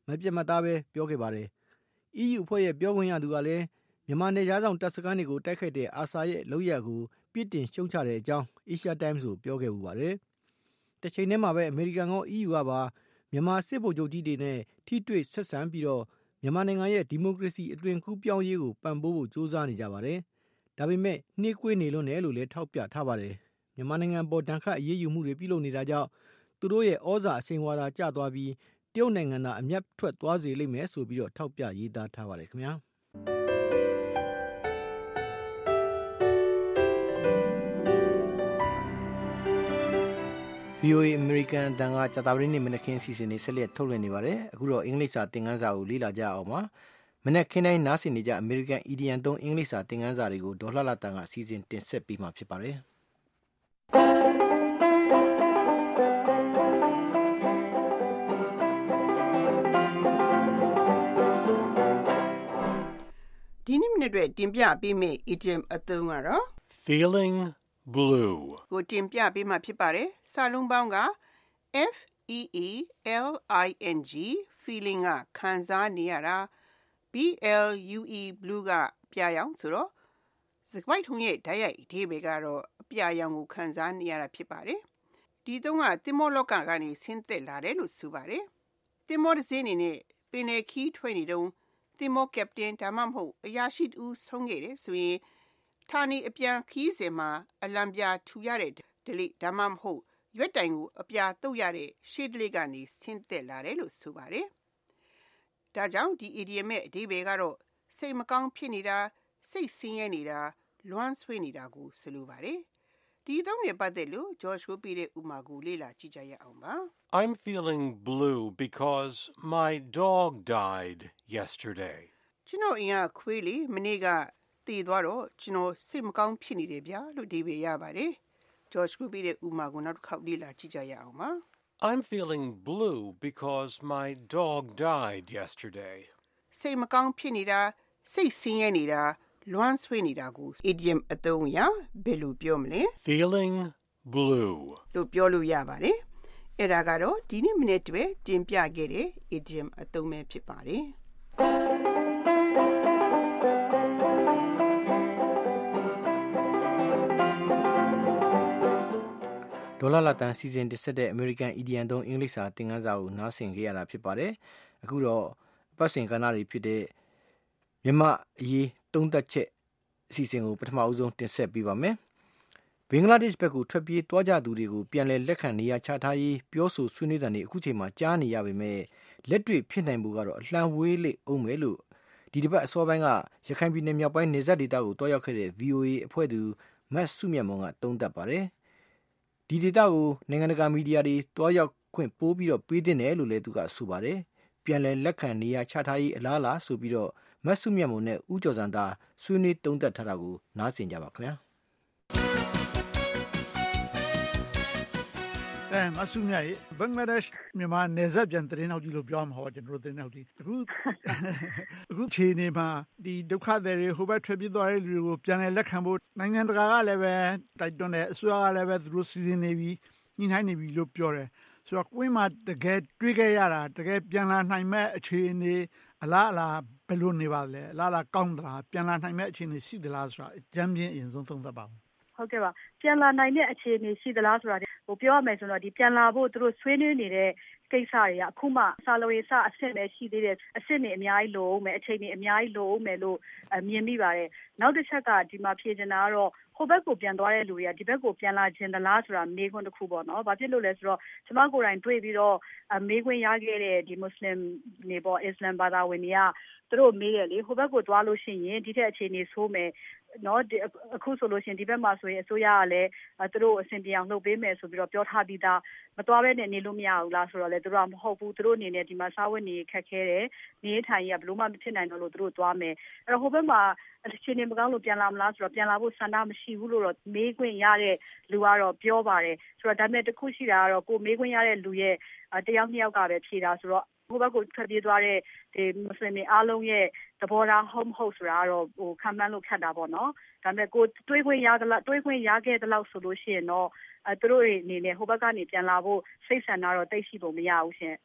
မပြတ်မသားပဲပြောခဲ့ပါတယ်။ အီးယူ အဖွဲ့ရဲ့ပြောခွင့်ရသူကလည်းမြန်မာနယ်ခြားဆောင်တပ်စခန်းတွေကိုတိုက်ခိုက်တဲ့အာဆာရဲ့လုပ်ရပ်ကိုပြစ်တင်ရှုံချတဲ့အကြောင်း Asia Times ကိုပြောခဲ့ပူပါတယ်။တစ်ချိန်တည်းမှာပဲအမေရိကန်က အီးယူကပါမြန်မာစစ်ဗိုလ်ချုပ်ကြီးတွေနဲ့ထိတွေ့ဆက်ဆံပြီးတော့မြန်မာနိုင်ငံရဲ့ဒီမိုကရေစီအသွင်ကူးပြောင်းရေးကိုပံ့ပိုးဖို့ကြိုးစားနေကြပါတယ်။ဒါပေမဲ့နှေးကွေးနေလွန်းတယ်လို့လည်းထောက်ပြထားပါတယ်။မြန်မာနိုင်ငံပေါ်ဒဏ်ခတ်အရေးယူမှုတွေပြုလုပ်နေတာကြောင့်သူတို့ရဲ့ဩဇာအရှိန်ဝါဒကျသွားပြီးတရုတ်နိုင်ငံသာအမျက်ထွက်သွားစေလိမ့်မယ်ဆိုပြီးတော့ထောက်ပြရေးသားထားပါတယ်ခင်ဗျာ။ဗီအိုအေ American အတန်ကကြာသပတေးနေ့မနက်ခင်းအစီအစဉ်တွေဆက်လက်ထုတ်လွှင့်နေပါတယ်။အခုတော့အင်္ဂလိပ်စာသင်ခန်းစာကိုလေ့လာကြအောင်ပါ။မနက်ခင်းတိုင်းနားဆင်နေကြ American Idiom သုံးအင်္ဂလိပ်စာသင်ခန်းစာတွေကိုဒေါ်လှလှတန်ကအစီအစဉ်တင်ဆက်ပေးမှာဖြစ်ပါတယ်။ဒီနေ့မနေ့အတွက်တင်ပြပေးမယ့် idiom အသုံးကတော့ feeling blue ကိုတင်ပြပေးမှာဖြစ်ပါတယ်။စာလုံးပေါင်းက F E E L I N G feeling ကခံစားနေရတာ B L U E blue ကပြာရောင်ဆိုတော့စကားပိုက်ထုံးရဲ့ဓာတ်ရိုက်အဓိပ္ပာယ်ကတော့အပြာရောင်ကိုခံစားနေရတာဖြစ်ပါတယ်။ဒီသုံးကသင်္ဘောလောကကနေဆင်းသက်လာတယ်လို့ဆိုပါတယ်။သင်္ဘောတစ်စီးအနေနဲ့ပင်လယ်ခီးထွက်နေတုန်းသင်္ဘောကပတိန်ဒါမှမဟုတ်အရာရှိတူဆုံးခဲ့တယ်ဆိုရင်ဌာနေအပြန်ခီးစဉ်မှာအလံပြထူရတဲ့ဒလိဒါမှမဟုတ်ရွက်တိုင်ကိုအပြာတုတ်ရတဲ့ရှေ့ဒလိကနေဆင်းသက်လာတယ်လို့ဆိုပါတယ်။ဒါကြောင့်ဒီ idiom ရဲ့အဓိပ္ပာယ်ကတော့စိတ်မကောင်းဖြစ်နေတာစိတ်ဆင်းရဲနေတာလွမ်းဆွေးနေတာကိုဆိုလိုပါတယ်။ဒီသုံးနဲ့ပတ်သက်လို့ George ကိုပြတဲ့ဥမာကိုလေ့လာကြည့်ကြရအောင်ပါ။ I'm feeling blue because my dog died yesterday. ကျွန်တော်အင်ကခွေးလေးမနေ့ကတည်သွားတော့ကျွန်တော်စိတ်မကောင်းဖြစ်နေတယ်ဗျာလို့ဒီပဲရပါတယ်။ George ကိုပြတဲ့ဥမာကိုနောက်တစ်ခေါက်လေ့လာကြည့်ကြရအောင်ပါ I'm feeling blue because my dog died yesterday. စိတ်မကောင်းဖြစ်နေတာစိတ်ဆင်းရဲနေတာလွမ်းဆွေးနေတာကို idiom အသုံးအရဘယ်လိုပြောမလဲ feeling blue လို့ပြောလို့ရပါတယ်။အဲ့ဒါကတော့ဒီနေ့မနေ့တည်းတင်ပြခဲ့တဲ့ idiom အသုံးပဲဖြစ်ပါတယ်။ဒေါ်လာလာတန်စီစဉ်တစ်ဆက်တဲ့ American Idiom သုံးအင်္ဂလိပ်စာသင်ခန်းစာကိုနားဆင်ကြရတာဖြစ်ပါတယ်။အခုတော့ပတ်စင်ကဏ္ဍတွေဖြစ်တဲ့မြန်မာအရေးသုံးသပ်ချက်အစီအစဉ်ကိုပထမအဆုံးတင်ဆက်ပေးပါမယ်။ဘင်္ဂလားဒေ့ရှ်ဘက်ကိုထွက်ပြေးသွားကြသူတွေကိုပြန်လည်လက်ခံနေရာချထားရေးပြောဆိုဆွေးနွေးတဲ့နေ့အခုချိန်မှာကြားနေရပေမဲ့လက်တွေ့ဖြစ်နိုင်မှုကတော့အလှမ်းဝေးလိမ့်အောင်မယ်လို့ဒီတစ်ပတ်အစောပိုင်းကရခိုင်ပြည်နယ်မြောက်ပိုင်းနေဆက်ဒေသကိုတွားရောက်ခဲ့တဲ့ V O A အဖွဲ့သူမတ်စုမြတ်မွန်ကသုံးသပ်ပါတယ်။ဒီဒေသကိုနိုင်ငံတကာမီဒီယာတွေတွားရောက်ခွင့်ပိုးပြီးတော့ပေးတင်တယ်လို့လည်းသူကဆိုပါတယ်။ပြန်လည်လက်ခံနေရာချထားရေးအလားလားဆိုပြီးတော့မတ်စုမြတ်မွန်နဲ့ဦးကျော်စံသာဆွေးနွေးသုံးသပ်ထားတာကိုနားဆင်ကြပါခင်ဗျာ။အဲမဆုမြတ်ရေဘင်္ဂလားဒေ့ရှ်မြန်မာနယ်စပ်ပြန်သတင်းနောက်ကြီးလို့ပြောမှာဟောကျွန်တော်တို့သတင်းနောက်ကြီးအခုအခုခြေနေမှာဒီဒုက္ခသည်တွေဟိုဘက်ထွက်ပြေးသွားတဲ့လူတွေကိုပြန်လည်လက်ခံဖို့နိုင်ငံတကာကလည်းပဲတိုက်တွန်းတယ်အစိုးရကလည်းပဲသူတို့စီစဉ်နေပြီညှိနှိုင်းနေပြီလို့ပြောတယ်ဆိုတော့ကွင်းမှာတကယ်တွေးခဲ့ရတာတကယ်ပြန်လာနိုင်မဲ့အခြေအနေအလားအလားဘယ်လိုနေပါလဲအလားအလားကောင်းသလားပြန်လာနိုင်မဲ့အခြေအနေရှိသလားဆိုတာအကြမ်းပြင်းအရင်ဆုံးသုံးသပ်ပါဦးဟုတ်ကဲ့ပါပြန်လာနိုင်တဲ့အခြေအနေရှိသလားဆိုတာဟိုပြောရမယ်ဆိုတော့ဒီပြန်လာဖို့သူတို့ဆွေးနွေးနေတဲ့ကိစ္စတွေကအခုမှစာလုံးရေးစအဆင့်ပဲရှိသေးတယ်အဆင့်တွေအများကြီးလိုအောင်မယ်အချိန်တွေအများကြီးလိုအောင်မယ်လို့မြင်မိပါတယ်နောက်တစ်ချက်ကဒီမှာဖြေချင်တာကတော့ဟိုဘက်ကိုပြန်သွားတဲ့လူတွေကဒီဘက်ကိုပြန်လာခြင်းသလားဆိုတာမေးခွန်းတစ်ခုပေါ့နော်။ဘာဖြစ်လို့လဲဆိုတော့ကျမကိုယ်တိုင်တွေ့ပြီးတော့မေးခွန်းရခဲ့တဲ့ဒီမွတ်စလင်တွေပေါ့အစ္စလမ်ဘာသာဝင်တွေကသူတို့မေးတယ်လေဟိုဘက်ကိုသွားလို့ရှိရင်ဒီထက်အခြေအနေဆိုးမယ်နော်အခုဆိုလို့ရှိရင်ဒီဘက်မှာဆိုရင်အစိုးရကလည်းသူတို့အဆင်ပြေအောင်လုပ်ပေးမယ်ဆိုပြီးတော့ပြောထားပြီးသားမသွားဘဲနဲ့နေလို့မရဘူးလားဆိုတော့လေသူတို့ကမဟုတ်ဘူးသူတို့အနေနဲ့ဒီမှာစားဝတ်နေခက်ခဲတယ်နေထိုင်ရဘလို့မှမဖြစ်နိုင်တော့လို့သူတို့သွားမယ်အဲ့တော့ဟိုဘက်မှာအခြေအနေမကောင်းလို့ပြန်လာမလားဆိုတော့ပြန်လာဖို့ဆန္ဒမရှိဘူးလို့တော့မေးခွင့်ရတဲ့လူကတော့ပြောပါတယ်ဆိုတော့ဒါပေမဲ့တခုရှိတာကတော့ကိုမေးခွင့်ရတဲ့လူရဲ့တယောက်နှစ်ယောက်ကပဲဖြေတာဆိုတော့ဟိုဘက်ကိုထွက်ပြေးသွားတဲ့ဒီမွတ်စလင်တွေအားလုံးရဲ့သဘောထားဟုတ်မဟုတ်ဆိုတာကတော့ဟိုခံမှန်းလို့ခက်တာပေါ့နော်ဒါပေမဲ့ကိုတွေးခွင့်ရတဲ့လောက်တွေးခွင့်ရခဲ့တဲ့လောက်ဆိုလို့ရှိရင်တော့အဲသူတို့တွေအနေနဲ့ဟိုဘက်ကနေပြန်လာဖို့စိတ်ဆန္ဒတော့တိတ်ရှိပုံမရဘူးရှင်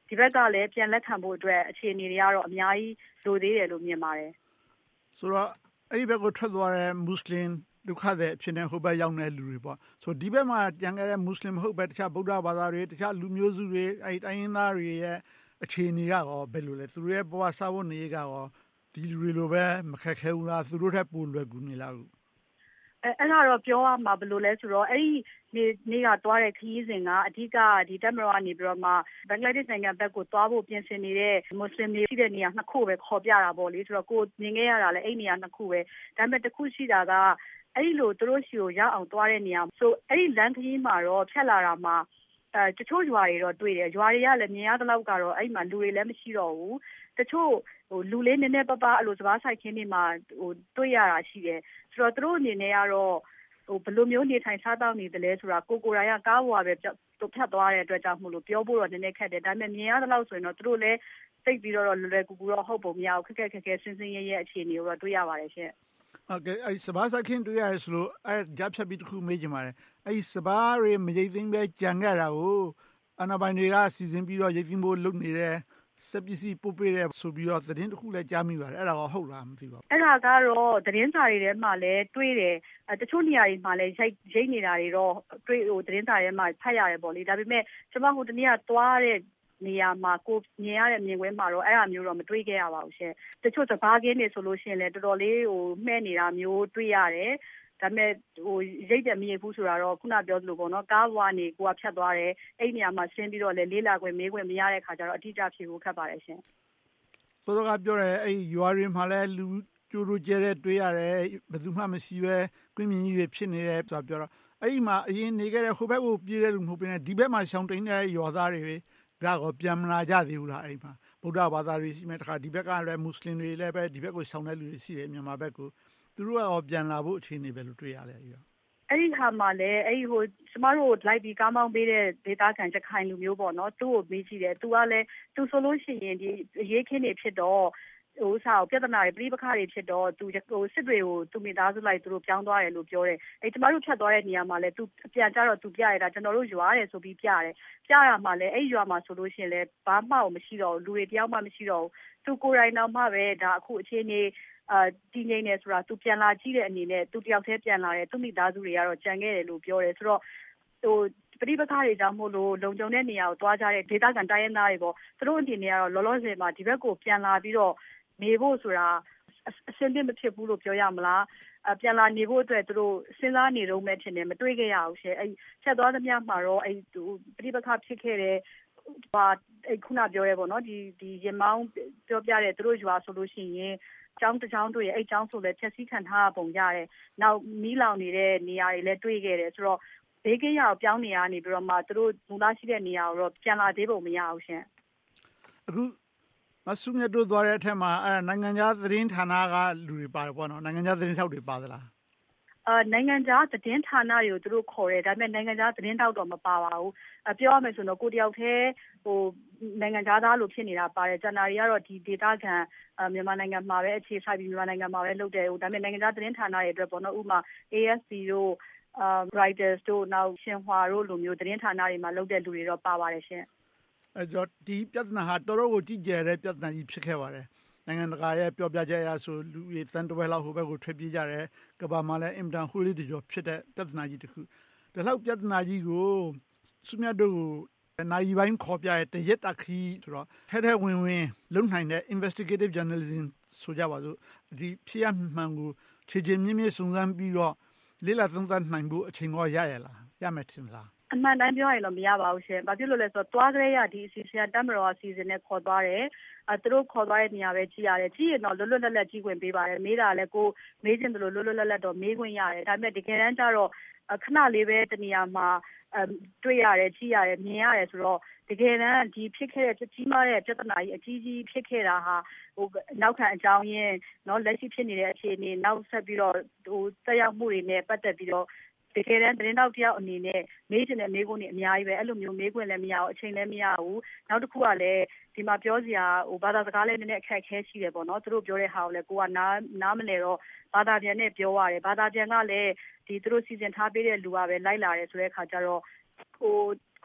ဒီဘက်ကလည်းပြန်လက်ခံဖို့အတွက်အခြေအနေတွေကတော့အများကြီးလိုသေးတယ်လို့မြင်ပါတယ်ဆိုတော့အဲ့ဒီဘက်ကိုထွက်သွားတဲ့မွတ်စလင်ဒုက္ခသည်အဖြစ်နဲ့ဟိုဘက်ရောက်နေတဲ့လူတွေပေါ့ဆိုဒီဘက်မှာကြံခဲ့တဲ့မွတ်စလင်မဟုတ်ပဲတခြားဗုဒ္ဓဘာသာတွေတခြားလူမျိုးစုတွေအဲ့တိုင်းရင်းသားတွေရဲ့အခြေအနေကရောဘယ်လိုလဲသူတို့ရဲ့ဘဝစာဝတ်နေရေးကရောဒီလူတွေလိုပဲမခက်ခဲဘူးလားသူတို့ထက်ပိုလွယ်ကူနေလားလို့အဲအဲ့ဒါတော့ပြောရမှာဘယ်လိုလဲဆိုတော့အဲ့ဒီနေ့နေ့ကသွားတဲ့ခရီးစဉ်ကအဓိကဒီတက်မတော်ကနေပြီးတော့မှဘင်္ဂလားဒေ့ရှ်နိုင်ငံဘက်ကိုသွားဖို့ပြင်ဆင်နေတဲ့မွတ်စလင်တွေရှိတဲ့နေရာနှစ်ခုပဲခေါ်ပြတာပေါ့လေဆိုတော့ကိုမြင်ခဲ့ရတာလည်းအဲ့နေရာနှစ်ခုပဲဒါပေမဲ့တစ်ခုရှိတာကအဲ့ဒီလိုသူတို့ရှိကိုရောက်အောင်သွားတဲ့နေရာဆိုအဲ့ဒီလမ်းခရီးမှာတော့ဖြတ်လာတာမှာအဲတချို့ရွာတွေတော့တွေ့တယ်ရွာတွေကလည်းမြင်ရတဲ့လောက်ကတော့အဲ့မှာလူတွေလည်းမရှိတော့ဘူးတချို့ဟိုလူလေးနည်းနည်းပါးပါးအဲ့လိုစပားဆိုင်ခင်းတွေမှာဟိုတွေ့ရတာရှိတယ်ဆိုတော့သူတို့အနေနဲ့ကတော့ဟိုဘယ်လိုမျိုးနေထိုင်စားတောက်နေတယ်လဲဆိုတာကိုကိုယ်တိုင်ကကားပေါ်ပဲသူဖြတ်သွားတဲ့အတွက်ကြောင့်မို့လို့ပြောဖို့တော့နည်းနည်းခက်တယ်ဒါပေမဲ့မြင်ရတဲ့လောက်ဆိုရင်တော့သူတို့လည်းစိတ်ပြီးတော့လွယ်လွယ်ကူကူတော့ဟုတ်ပုံမရဘူးခက်ခက်ခက်ခဲစင်းစင်းရဲရဲအခြေအနေကိုတော့တွေ့ရပါတယ်ရှင့်ဟုတ်ကဲ့အဲ့စပားဆိုင်ခင်းတွေ့ရတယ်ဆိုလို့အဲ့ကြားဖြတ်ပြီးတစ်ခုမေးချင်ပါတယ်အဲ့စပားတွေမရိပ်သိမ်းပဲကြံခဲ့တာကိုအနာပိုင်တွေကစီစဉ်ပြီးတော့ရိပ်သိမ်းဖို့လုပ်နေတယ်စက်ပစ္စည်းပို့ပေးတယ်ဆိုပြီးတော့သတင်းတစ်ခုလည်းကြားမိပါတယ်အဲ့ဒါကဟုတ်လားမသိပါဘူးအဲ့ဒါကတော့သတင်းစာတွေထဲမှာလည်းတွေ့တယ်တချို့နေရာတွေမှာလည်းရိတ်ရိတ်နေတာတွေတော့တွေ့ဟိုသတင်းစာထဲမှာဖတ်ရတယ်ပေါ့လေဒါပေမဲ့ကျွန်မဟိုတနေ့ကသွားတဲ့နေရာမှာကိုမြင်ရတဲ့မြင်ကွင်းမှာတော့အဲ့ဒါမျိုးတော့မတွေ့ခဲ့ရပါဘူးရှင်တချို့စပားကင်းနေဆိုလို့ရှိရင်လည်းတော်တော်လေးဟိုမှဲ့နေတာမျိုးတွေ့ရတယ်ဒါပေမဲ့ဟိုရိတ်တယ်မရိတ်ဘူးဆိုတာတော့ခုနပြောသလိုပေါ့နော်ကားဘွားနေကိုကဖြတ်သွားတယ်အဲ့ဒီနေရာမှာဆင်းပြီးတော့လေလေးလာခွင့်မေးခွင့်မရတဲ့ခါကျတော့အတိအကျဖြေဖို့ခက်ပါတယ်ရှင်စောစောကပြောတယ်အဲ့ရွာတွေမှာလည်းလူကျိုးတို့ကျဲတဲ့တွေ့ရတယ်ဘယ်သူမှမရှိပဲကွင်းမြင်ကြီးတွေဖြစ်နေတယ်ဆိုတာပြောတော့အဲ့ဒီမှာအရင်နေခဲ့တဲ့ဟိုဘက်ကိုပြေးတဲ့လူမဟုတ်ဘဲနဲ့ဒီဘက်မှာရှောင်းတိန်တဲ့ရွာသားတွေကတော့ပြန်မလာကြသေးဘူးလားအဲ့ဒီမှာဗုဒ္ဓဘာသာတွေရှိမယ်တခါဒီဘက်ကလည်းမွတ်စလင်တွေလည်းပဲဒီဘက်ကိုရှောင်းတဲ့လူတွေရှိတယ်မြန်မာဘက်ကိုသူတို့ကပြန်လာဖို့အခြေအနေပဲလို့တွေ့ရလဲအဲ့ဒီအဲ့ဒီခါမှာလည်းအဲ့ဒီဟိုကျမတို့လိုက်ပြီးကားမောင်းပေးတဲ့ဒေတာခံချက်ခိုင်လူမျိုးပေါ့နော်သူ့ကိုမေးကြည့်တယ်သူကလည်းသူဆိုလို့ရှိရင်ဒီရေးခင်းနေဖြစ်တော့ဟိုစားကိုပြဿနာတွေပြိပခါတွေဖြစ်တော့သူဟိုစစ်တွေကိုသူမိသားစုလိုက်သူတို့ပြောင်းသွားတယ်လို့ပြောတယ်အဲ့ကျမတို့ဖြတ်သွားတဲ့နေရာမှာလည်းသူအပြန်ကြတော့သူပြရတာကျွန်တော်တို့ရွာတယ်ဆိုပြီးပြတယ်ပြရမှာလည်းအဲ့ရွာမှာဆိုလို့ရှိရင်လည်းဘာမှမရှိတော့လူတွေတယောက်မှမရှိတော့ဘူးသူကိုယ်တိုင်တော့မှပဲဒါအခုအခြေအနေအာတည်ငြိမ်နေဆိုတာသူပြန်လာကြည့်တဲ့အနေနဲ့သူတယောက်တည်းပြန်လာတယ်သူမိသားစုတွေကတော့ကြံခဲ့တယ်လို့ပြောတယ်ဆိုတော့ဟိုပဋိပက္ခတွေကြောင့်မို့လို့လုံခြုံတဲ့နေရာကိုသွားကြတဲ့ဒေသခံတိုင်းရင်းသားတွေပေါ့သူတို့အနေနဲ့ကတော့လောလောဆယ်မှာဒီဘက်ကိုပြန်လာပြီးတော့နေဖို့ဆိုတာအဆင်ပြေမဖြစ်ဘူးလို့ပြောရမလားအပြန်လာနေဖို့အတွက်သူတို့စဉ်းစားနေတော့မဲ့ထင်တယ်မတွေ့ခဲ့ရဘူးရှင်အဲဆက်သွားသမျှမှာတော့အဲသူပဋိပက္ခဖြစ်ခဲ့တဲ့ဟာအဲခုနပြောရဲပေါ့နော်ဒီဒီရမောင်းပြောပြတဲ့သူတို့ရွာဆိုလို့ရှိရင်ကျောင်းတစ်ကျောင်းတွေ့အဲ့ကျောင်းဆိုလည်းဖြည့်ဆည်းခံထားပုံရတယ်။နောက်မီးလောင်နေတဲ့နေရာတွေလည်းတွေ့ခဲ့တယ်ဆိုတော့ဘေးကင်းရာကိုပြောင်းနေရနေပြီးတော့မှသူတို့မူလရှိတဲ့နေရာကိုတော့ပြန်လာသေးပုံမရဘူးရှင်။အခုမဆုမြတ်တို့သွားတဲ့အထက်မှာအဲနိုင်ငံခြားသတင်းဌာနကလူတွေပါတယ်ပေါ့နော်နိုင်ငံခြားသတင်းထောက်တွေပါသလား။အာနိုင်ငံခြားသတင်းဌာနတွေကိုသူတို့ခေါ်တယ်ဒါပေမဲ့နိုင်ငံခြားသတင်းထောက်တော့မပါပါဘူး။အပြောရမယ်ဆိုတော့ကိုတယောက်တည်းဟိုနိုင်ငံခြားသားလိုဖြစ်နေတာပါတယ်ကျန်တာတွေကတော့ဒီဒေတာခံမြန်မာနိုင်ငံမှာပဲအခြေစိုက်ပြီးမြန်မာနိုင်ငံမှာပဲလုပ်တယ်ဟိုဒါပေမဲ့နိုင်ငံခြားသတင်းဌာနတွေအတွက်ပေါ့နော်ဥပမာ A F P တို့အာ Reuters တို့နောက်ရှင်ဟွာတို့လိုမျိုးသတင်းဌာနတွေမှာလုပ်တဲ့လူတွေတော့ပါပါတယ်ရှင်အဲတော့ဒီပြဿနာဟာတော်တော်ကိုကြီးကျယ်တဲ့ပြဿနာကြီးဖြစ်ခဲ့ပါတယ်နိုင်ငံတကာရဲ့ပြောပြချက်အရဆိုလူတွေသန်းတဝက်လောက်ဟိုဘက်ကိုထွက်ပြေးကြတယ်ကမ္ဘာမှာလည်းအင်တန်ဟိုလေးတကြောဖြစ်တဲ့ပြဿနာကြီးတစ်ခုဒီလောက်ပြဿနာကြီးကိုစုမြတ်တို့နိုင်ပိုင်းခေါ်ပြတဲ့တရက်တခီဆိုတော့ထဲထဲဝင်ဝင်လုံနိုင်တဲ့ investigative journalism ဆိုကြပါစို့ဒီဖြစ်ရမှန်ကိုခြေချင်းမြင့်မြင့်စုံစမ်းပြီးတော့လေးလာသုံးသပ်နိုင်ဖို့အချိန်ကရရလားရမယ်ထင်လားအမှန်တမ်းပြောရင်တော့မရပါဘူးရှင်။ဘာဖြစ်လို့လဲဆိုတော့သွားကြရဒီအစီအစဉ်တမ်မတော်အစီအစဉ်နဲ့ခေါ်သွားတယ်။အဲသူတို့ခေါ်သွားတဲ့နေရာပဲကြည့်ရတယ်။ကြည့်ရင်တော့လွတ်လွတ်လပ်လပ်ကြည့်ခွင့်ပေးပါတယ်။မေးတာလည်းကိုမေးချင်တယ်လို့လွတ်လွတ်လပ်လပ်တော့မေးခွင့်ရတယ်။ဒါပေမဲ့တကယ်တမ်းကျတော့ခဏလေးပဲတနေရာမှာအဲတွေ့ရတယ်ကြည့်ရတယ်မြင်ရတယ်ဆိုတော့တကယ်တမ်းဒီဖြစ်ခဲ့တဲ့ကြီးမားတဲ့ပြဿနာကြီးအကြီးကြီးဖြစ်ခဲ့တာဟာဟိုနောက်ခံအကြောင်းရင်းเนาะလက်ရှိဖြစ်နေတဲ့အခြေအနေနောက်ဆက်ပြီးတော့ဟိုတက်ရောက်မှုတွေနဲ့ပတ်သက်ပြီးတော့တကယ်တမ်းသတင်းတောက်တယောက်အနေနဲ့မေးချင်တဲ့မေးခွန်းတွေအများကြီးပဲအဲ့လိုမျိုးမေးခွန်းလည်းမရဘူးအချိန်လည်းမရဘူးနောက်တစ်ခုကလည်းဒီမှာပြောစရာဟိုဘာသာစကားလည်းနည်းနည်းအခက်အခဲရှိတယ်ပေါ့နော်သူတို့ပြောတဲ့ဟာကိုလည်းကိုကနားနားမလဲတော့ဘာသာပြန်နဲ့ပြောရတယ်ဘာသာပြန်ကလည်းဒီသူတို့စီစဉ်ထားပေးတဲ့လူကပဲလိုက်လာတယ်ဆိုတဲ့အခါကျတော့ဟိုခ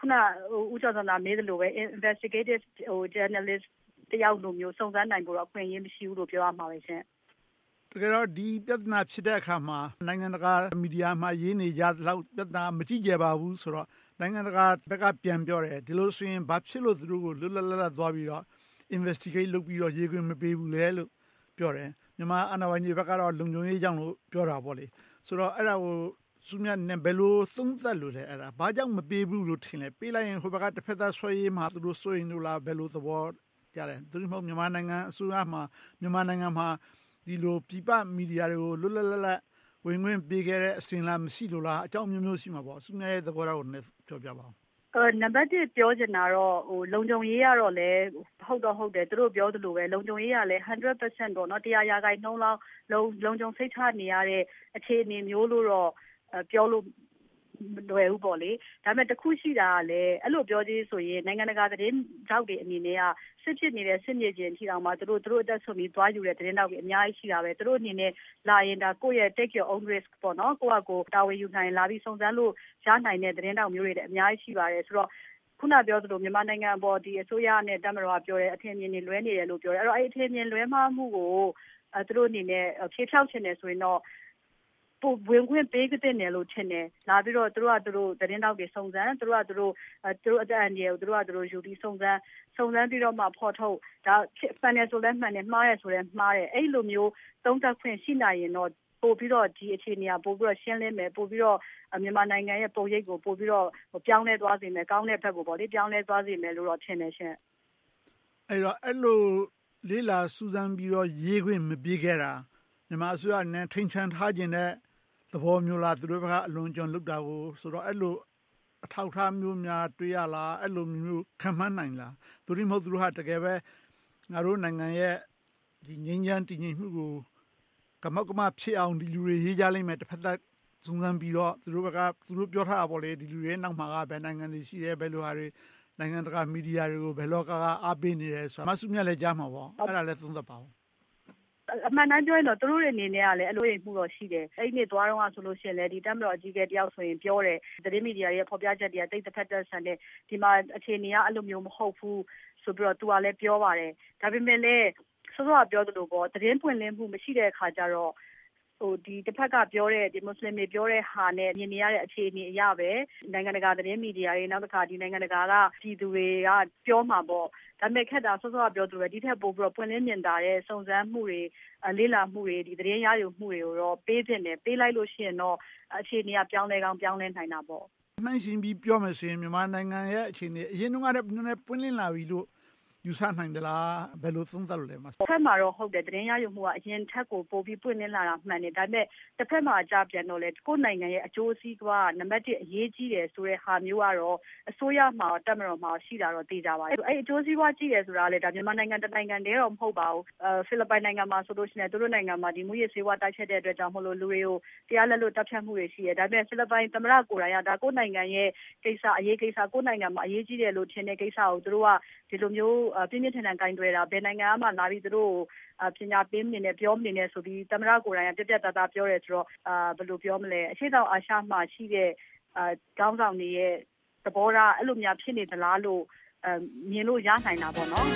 ခုနဦးကျော်စံသာမေးသလိုပဲ investigative ဟို journalist တယောက်လိုမျိုးစုံစမ်းနိုင်ဖို့တော့အခွင့်အရေးမရှိဘူးလို့ပြောရမှာပဲရှင်တကယ်တော့ဒီပြဿနာဖြစ်တဲ့အခါမှာနိုင်ငံတကာမီဒီယာမှာရေးနေကြလောက်ပြဿနာမကြည့်ကြပါဘူးဆိုတော့နိုင်ငံတကာဘက်ကပြန်ပြောတယ်ဒီလိုဆိုရင်ဘာဖြစ်လို့သူတို့ကိုလွတ်လပ်လပ်လပ်သွားပြီးတော့ investigate လုပ်ပြီးတော့ရေးခွင့်မပေးဘူးလေလို့ပြောတယ်မြန်မာအာဏာပိုင်တွေဘက်ကတော့လုံခြုံရေးကြောင့်လို့ပြောတာပေါ့လေဆိုတော့အဲ့ဒါကိုသူများနဲ့ဘယ်လိုသုံးသပ်လို့လဲအဲ့ဒါဘာကြောင့်မပေးဘူးလို့ထင်လဲပေးလိုက်ရင်ဟိုဘက်ကတစ်ဖက်သားဆွဲရေးမှာသူတို့ဆွေးရင်လို့လားဘယ်လိုသဘောကြတယ်သူတို့မှမြန်မာနိုင်ငံအစိုးရမှာမြန်မာနိုင်ငံမှာဒီလိုပြပမီဒီယာတွေကိုလွတ်လပ်လပ်လပ်ဝင်ဝင်ပေးခဲ့တဲ့အစဉ်လားမရှိလို့လားအကြောင်းမျိုးမျိုးရှိမှာပေါ့သူများရဲ့သဘောထားကိုလည်းပြောပြပါဦးအဲနံပါတ်တစ်ပြောချင်တာတော့ဟိုလုံခြုံရေးကတော့လည်းဟုတ်တော့ဟုတ်တယ်သူတို့ပြောသလိုပဲလုံခြုံရေးကလည်း one hundred percent ပေါ့နော်တရားရာခိုင်နှုန်းလောက်လုံလုံခြုံစိတ်ချနေရတဲ့အခြေအနေမျိုးလို့တော့ပြောလို့မလွယ်ဘူးပေါ့လေဒါပေမဲ့တခုရှိတာကလည်းအဲ့လိုပြောသေးဆိုရင်နိုင်ငံတကာသတင်းထောက်တွေအနေနဲ့ကစစ်ဖြစ်နေတဲ့စစ်မြေပြင်ထီတောင်မှသူတို့သူတို့အသက်ဆုံးပြီးသွားယူတဲ့သတင်းထောက်တွေအများကြီးရှိတာပဲသူတို့အနေနဲ့လာရင်ဒါကိုယ့်ရဲ့ take your own risk ပေါ့နော်ကိုယ့်အကိုတာဝန်ယူနိုင်လာပြီးစုံစမ်းလို့ရနိုင်တဲ့သတင်းထောက်မျိုးတွေလည်းအများကြီးရှိပါတယ်ဆိုတော့ခုနပြောသလိုမြန်မာနိုင်ငံအပေါ်ဒီအစိုးရနဲ့တပ်မတော်ကပြောတဲ့အထင်မြင်တွေလွဲနေတယ်လို့ပြောတယ်အဲ့တော့အဲ့အထင်မြင်လွဲမှားမှုကိုအဲသူတို့အနေနဲ့ဖြေဖြောက်ချင်တယ်ဆိုရင်တော့ပိုဝင်ခွင့်ပေးကြတဲ့နယ်လို့ထင်တယ်လာပြီးတော့သူတို့ကသူတို့သတင်းတောက်တွေစုံစမ်းသူတို့ကသူတို့သူတို့အတန်ကြီးကိုသူတို့ကသူတို့ယူပြီးစုံစမ်းစုံစမ်းပြီးတော့မှဖော်ထုတ်ဒါမှန်တယ်ဆိုလဲမှန်တယ်မှားတယ်ဆိုလဲမှားတယ်အဲ့လိုမျိုးသုံးသပ်ခွင့်ရှိနိုင်ရင်တော့ပို့ပြီးတော့ဒီအခြေအနေကပို့ပြီးတော့ရှင်းလင်းမယ်ပို့ပြီးတော့မြန်မာနိုင်ငံရဲ့ပုံရိပ်ကိုပို့ပြီးတော့ပြောင်းလဲသွားစေမယ်ကောင်းတဲ့ဘက်ကိုပေါ့လေပြောင်းလဲသွားစေမယ်လို့တော့ထင်တယ်ရှင်အဲ့တော့အဲ့လိုလေးလာစူးစမ်းပြီးတော့ရေးခွင့်မပြေခဲ့တာမြန်မာအစိုးရနဲ့ထိန်ချန်ထားခြင်းတဲ့သဘောမျိုးလားသူတို့ကအလွန်ကျွံလုပ်တာကိုဆိုတော့အဲ့လိုအထောက်ထားမျိုးများတွေ့ရလားအဲ့လိုမျိုးခံမှန်းနိုင်လားသူတို့မဟုတ်သူတို့ဟာတကယ်ပဲငါတို့နိုင်ငံရဲ့ဒီငြိမ်းချမ်းတည်ငြိမ်မှုကိုကမောက်ကမဖြစ်အောင်ဒီလူတွေရေးကြလိမ့်မယ်တစ်ဖက်သက်စုံစမ်းပြီးတော့သူတို့ဘက်ကသူတို့ပြောထားတာပေါ့လေဒီလူတွေနောက်မှာကဘယ်နိုင်ငံတွေရှိတယ်ဘယ်လိုဟာတွေနိုင်ငံတကာမီဒီယာတွေကိုဘယ်လောကကအားပေးနေတယ်ဆိုတာမဆုမြတ်လည်းကြားမှာပေါ့အဲ့ဒါလည်းသုံးသပ်ပါဦးအမှန်တမ်းပြောရင်တော့သူတို့ရဲ့အနေနဲ့ကလည်းအလိုရိပ်မှုတော့ရှိတယ်အဲ့ဒီနေ့သွားတော့ဆိုလို့ရှိရင်လည်းဒီတက်မတော်အကြီးကတယောက်ဆိုရင်ပြောတယ်သတင်းမီဒီယာရဲ့ဖော်ပြချက်တွေကတိတ်တစ်ဖက်သက်ဆန်တဲ့ဒီမှာအခြေအနေကအဲ့လိုမျိုးမဟုတ်ဘူးဆိုပြီးတော့သူကလည်းပြောပါတယ်ဒါပေမဲ့လည်းစောစောကပြောသလိုပေါ့သတင်းပွင့်လင်းမှုမရှိတဲ့အခါကျတော့ဟိုဒီတစ်ဖက်ကပြောတဲ့ဒီမွတ်စလင်တွေပြောတဲ့ဟာနဲ့မြင်နေရတဲ့အခြေအနေအရပဲနိုင်ငံတကာသတင်းမီဒီယာတွေနောက်တစ်ခါဒီနိုင်ငံတကာကပြည်သူတွေကပြောမှာပေါ့ဒါပေမဲ့ခက်တာစောစောကပြောသလိုပဲဒီထက်ပိုပြီးတော့ပွင့်လင်းမြင်သာတဲ့စုံစမ်းမှုတွေလေးလာမှုတွေဒီသတင်းရယူမှုတွေကိုတော့ပေးတင်တယ်ပေးလိုက်လို့ရှိရင်တော့အခြေအနေကပြောင်းလဲကောင်းပြောင်းလဲနိုင်တာပေါ့နှိုင်းရှင်ပြီးပြောမယ်ဆိုရင်မြန်မာနိုင်ငံရဲ့အခြေအနေအရင်ကတည်းကပွင့်လင်းလာပြီလို့ယူဆနိုင်သလားဘယ်လိုသုံးသပ်လို့လဲမှာဖက်မှာတော့ဟုတ်တယ်သတင်းရယူမှုကအရင်ထက်ကိုပိုပြီးပွင့်လင်းလာတာမှန်တယ်ဒါပေမဲ့တစ်ဖက်မှာအကြပြန်တော့လေကိုယ်နိုင်ငံရဲ့အကျိုးစီးပွားနံပါတ်တစ်အရေးကြီးတယ်ဆိုတဲ့ဟာမျိုးကတော့အစိုးရမှာတက်မတော်မှာရှိတာတော့သိကြပါတယ်အဲ့အကျိုးစီးပွားကြည့်တယ်ဆိုတာလေဒါမြန်မာနိုင်ငံတနိုင်ငံတည်းတော့မဟုတ်ပါဘူးအဲဖိလစ်ပိုင်နိုင်ငံမှာဆိုလို့ရှိရင်သူတို့နိုင်ငံမှာဒီမူရစ်ဆေးဝါးတိုက်ချက်တဲ့အတွက်ကြောင့်မလို့လူတွေကိုတရားလက်လွတ်တပ်ဖြတ်မှုတွေရှိတယ်ဒါပေမဲ့ဖိလစ်ပိုင်သမ္မတကိုယ်တိုင်ကဒါကိုယ်နိုင်ငံရဲ့ကိစ္စအရေးကိစ္စကိုယ်နိုင်ငံမှာအရေးကြီးတယ်လို့ထင်တဲ့ကိစ္စကိုသူတို့ကဒီလိုမျိုးပြင်းပြင်းထန်ထန်ကင်တွယ်တာဘယ်နိုင်ငံမှလာပြီးသူတို့ပညာပေးနေနဲ့ပြောနေနဲ့ဆိုပြီးသမ္မတကိုယ်တိုင်ကပြပြတသားပြောရဲဆိုတော့အာဘယ်လိုပြောမလဲအရှေ့တောင်အာရှမှာရှိတဲ့အာကောင်းဆောင်တွေရဲ့သဘောထားအဲ့လိုများဖြစ်နေသလားလို့အမြင်လို့ရနိုင်တာပေါ့နော်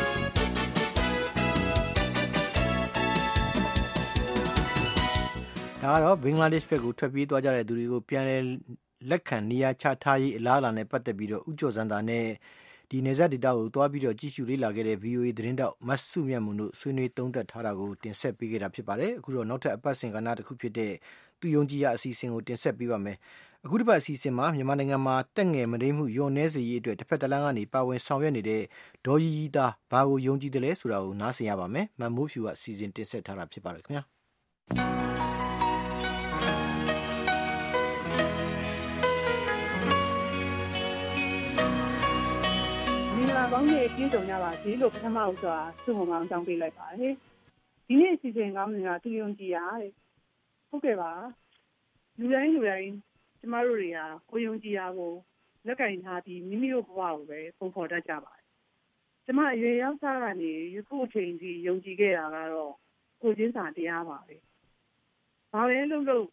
ဒါကတော့ဘင်္ဂလားဒေ့ရှ်ဘက်ကိုထွက်ပြေးသွားကြတဲ့သူတွေကိုပြန်လည်လက်ခံနေရာချထားရေးအလားအလာနဲ့ပတ်သက်ပြီးတော့ဥကျော်စံသာနဲ့ဒီနေဆက်ဒေတာကိုတွားပြီးတော့ကြည့်ရှုလေ့လာခဲ့တဲ့ ဗီအိုအေ သတင်းတောက်မတ်စုမြတ်မွန်တို့ဆွေးနွေးသုံးသပ်ထားတာကိုတင်ဆက်ပေးခဲ့တာဖြစ်ပါတယ်အခုတော့နောက်ထပ်အပတ်စဉ်ကဏ္ဍတစ်ခုဖြစ်တဲ့သူယုံကြည်ရအစီအစဉ်ကိုတင်ဆက်ပေးပါမယ်အခုတစ်ပတ်အစီအစဉ်မှာမြန်မာနိုင်ငံမှာတက်ငယ်မတိမ်မှုယွန်နေစေရေးအတွက်တစ်ဖက်တစ်လမ်းကနေပါဝင်ဆောင်ရွက်နေတဲ့ဒေါ်ရီရီသားဘာကိုယုံကြည်တယ်လဲဆိုတာကိုနားဆင်ရပါမယ်မန်မိုးဖြူကအစီအစဉ်တင်ဆက်ထားတာဖြစ်ပါတယ်ခင်ဗျာကောင်းနေပြေဆုံးကြပါစေလို့ပထမဦးစွာဆုမွန်ကောင်းကြောင်းပေးလိုက်ပါတယ်ဒီနေ့အစီအစဉ်ကောင်းနေတာသူယုံကြည်ရတဲ့ဟုတ်ကဲ့ပါလူတိုင်းလူတိုင်းကျမတို့တွေကကိုယုံကြည်ရကိုလက်ကင်ထားပြီးမိမိတို့ဘဝကိုပဲပုံဖော်တတ်ကြပါတယ်ကျမအရွယ်ရောက်သားကနေယခုအချိန်ကြီးယုံကြည်ခဲ့တာကတော့ကိုချင်းစာတရားပါပဲဘာပဲလုပ်လို့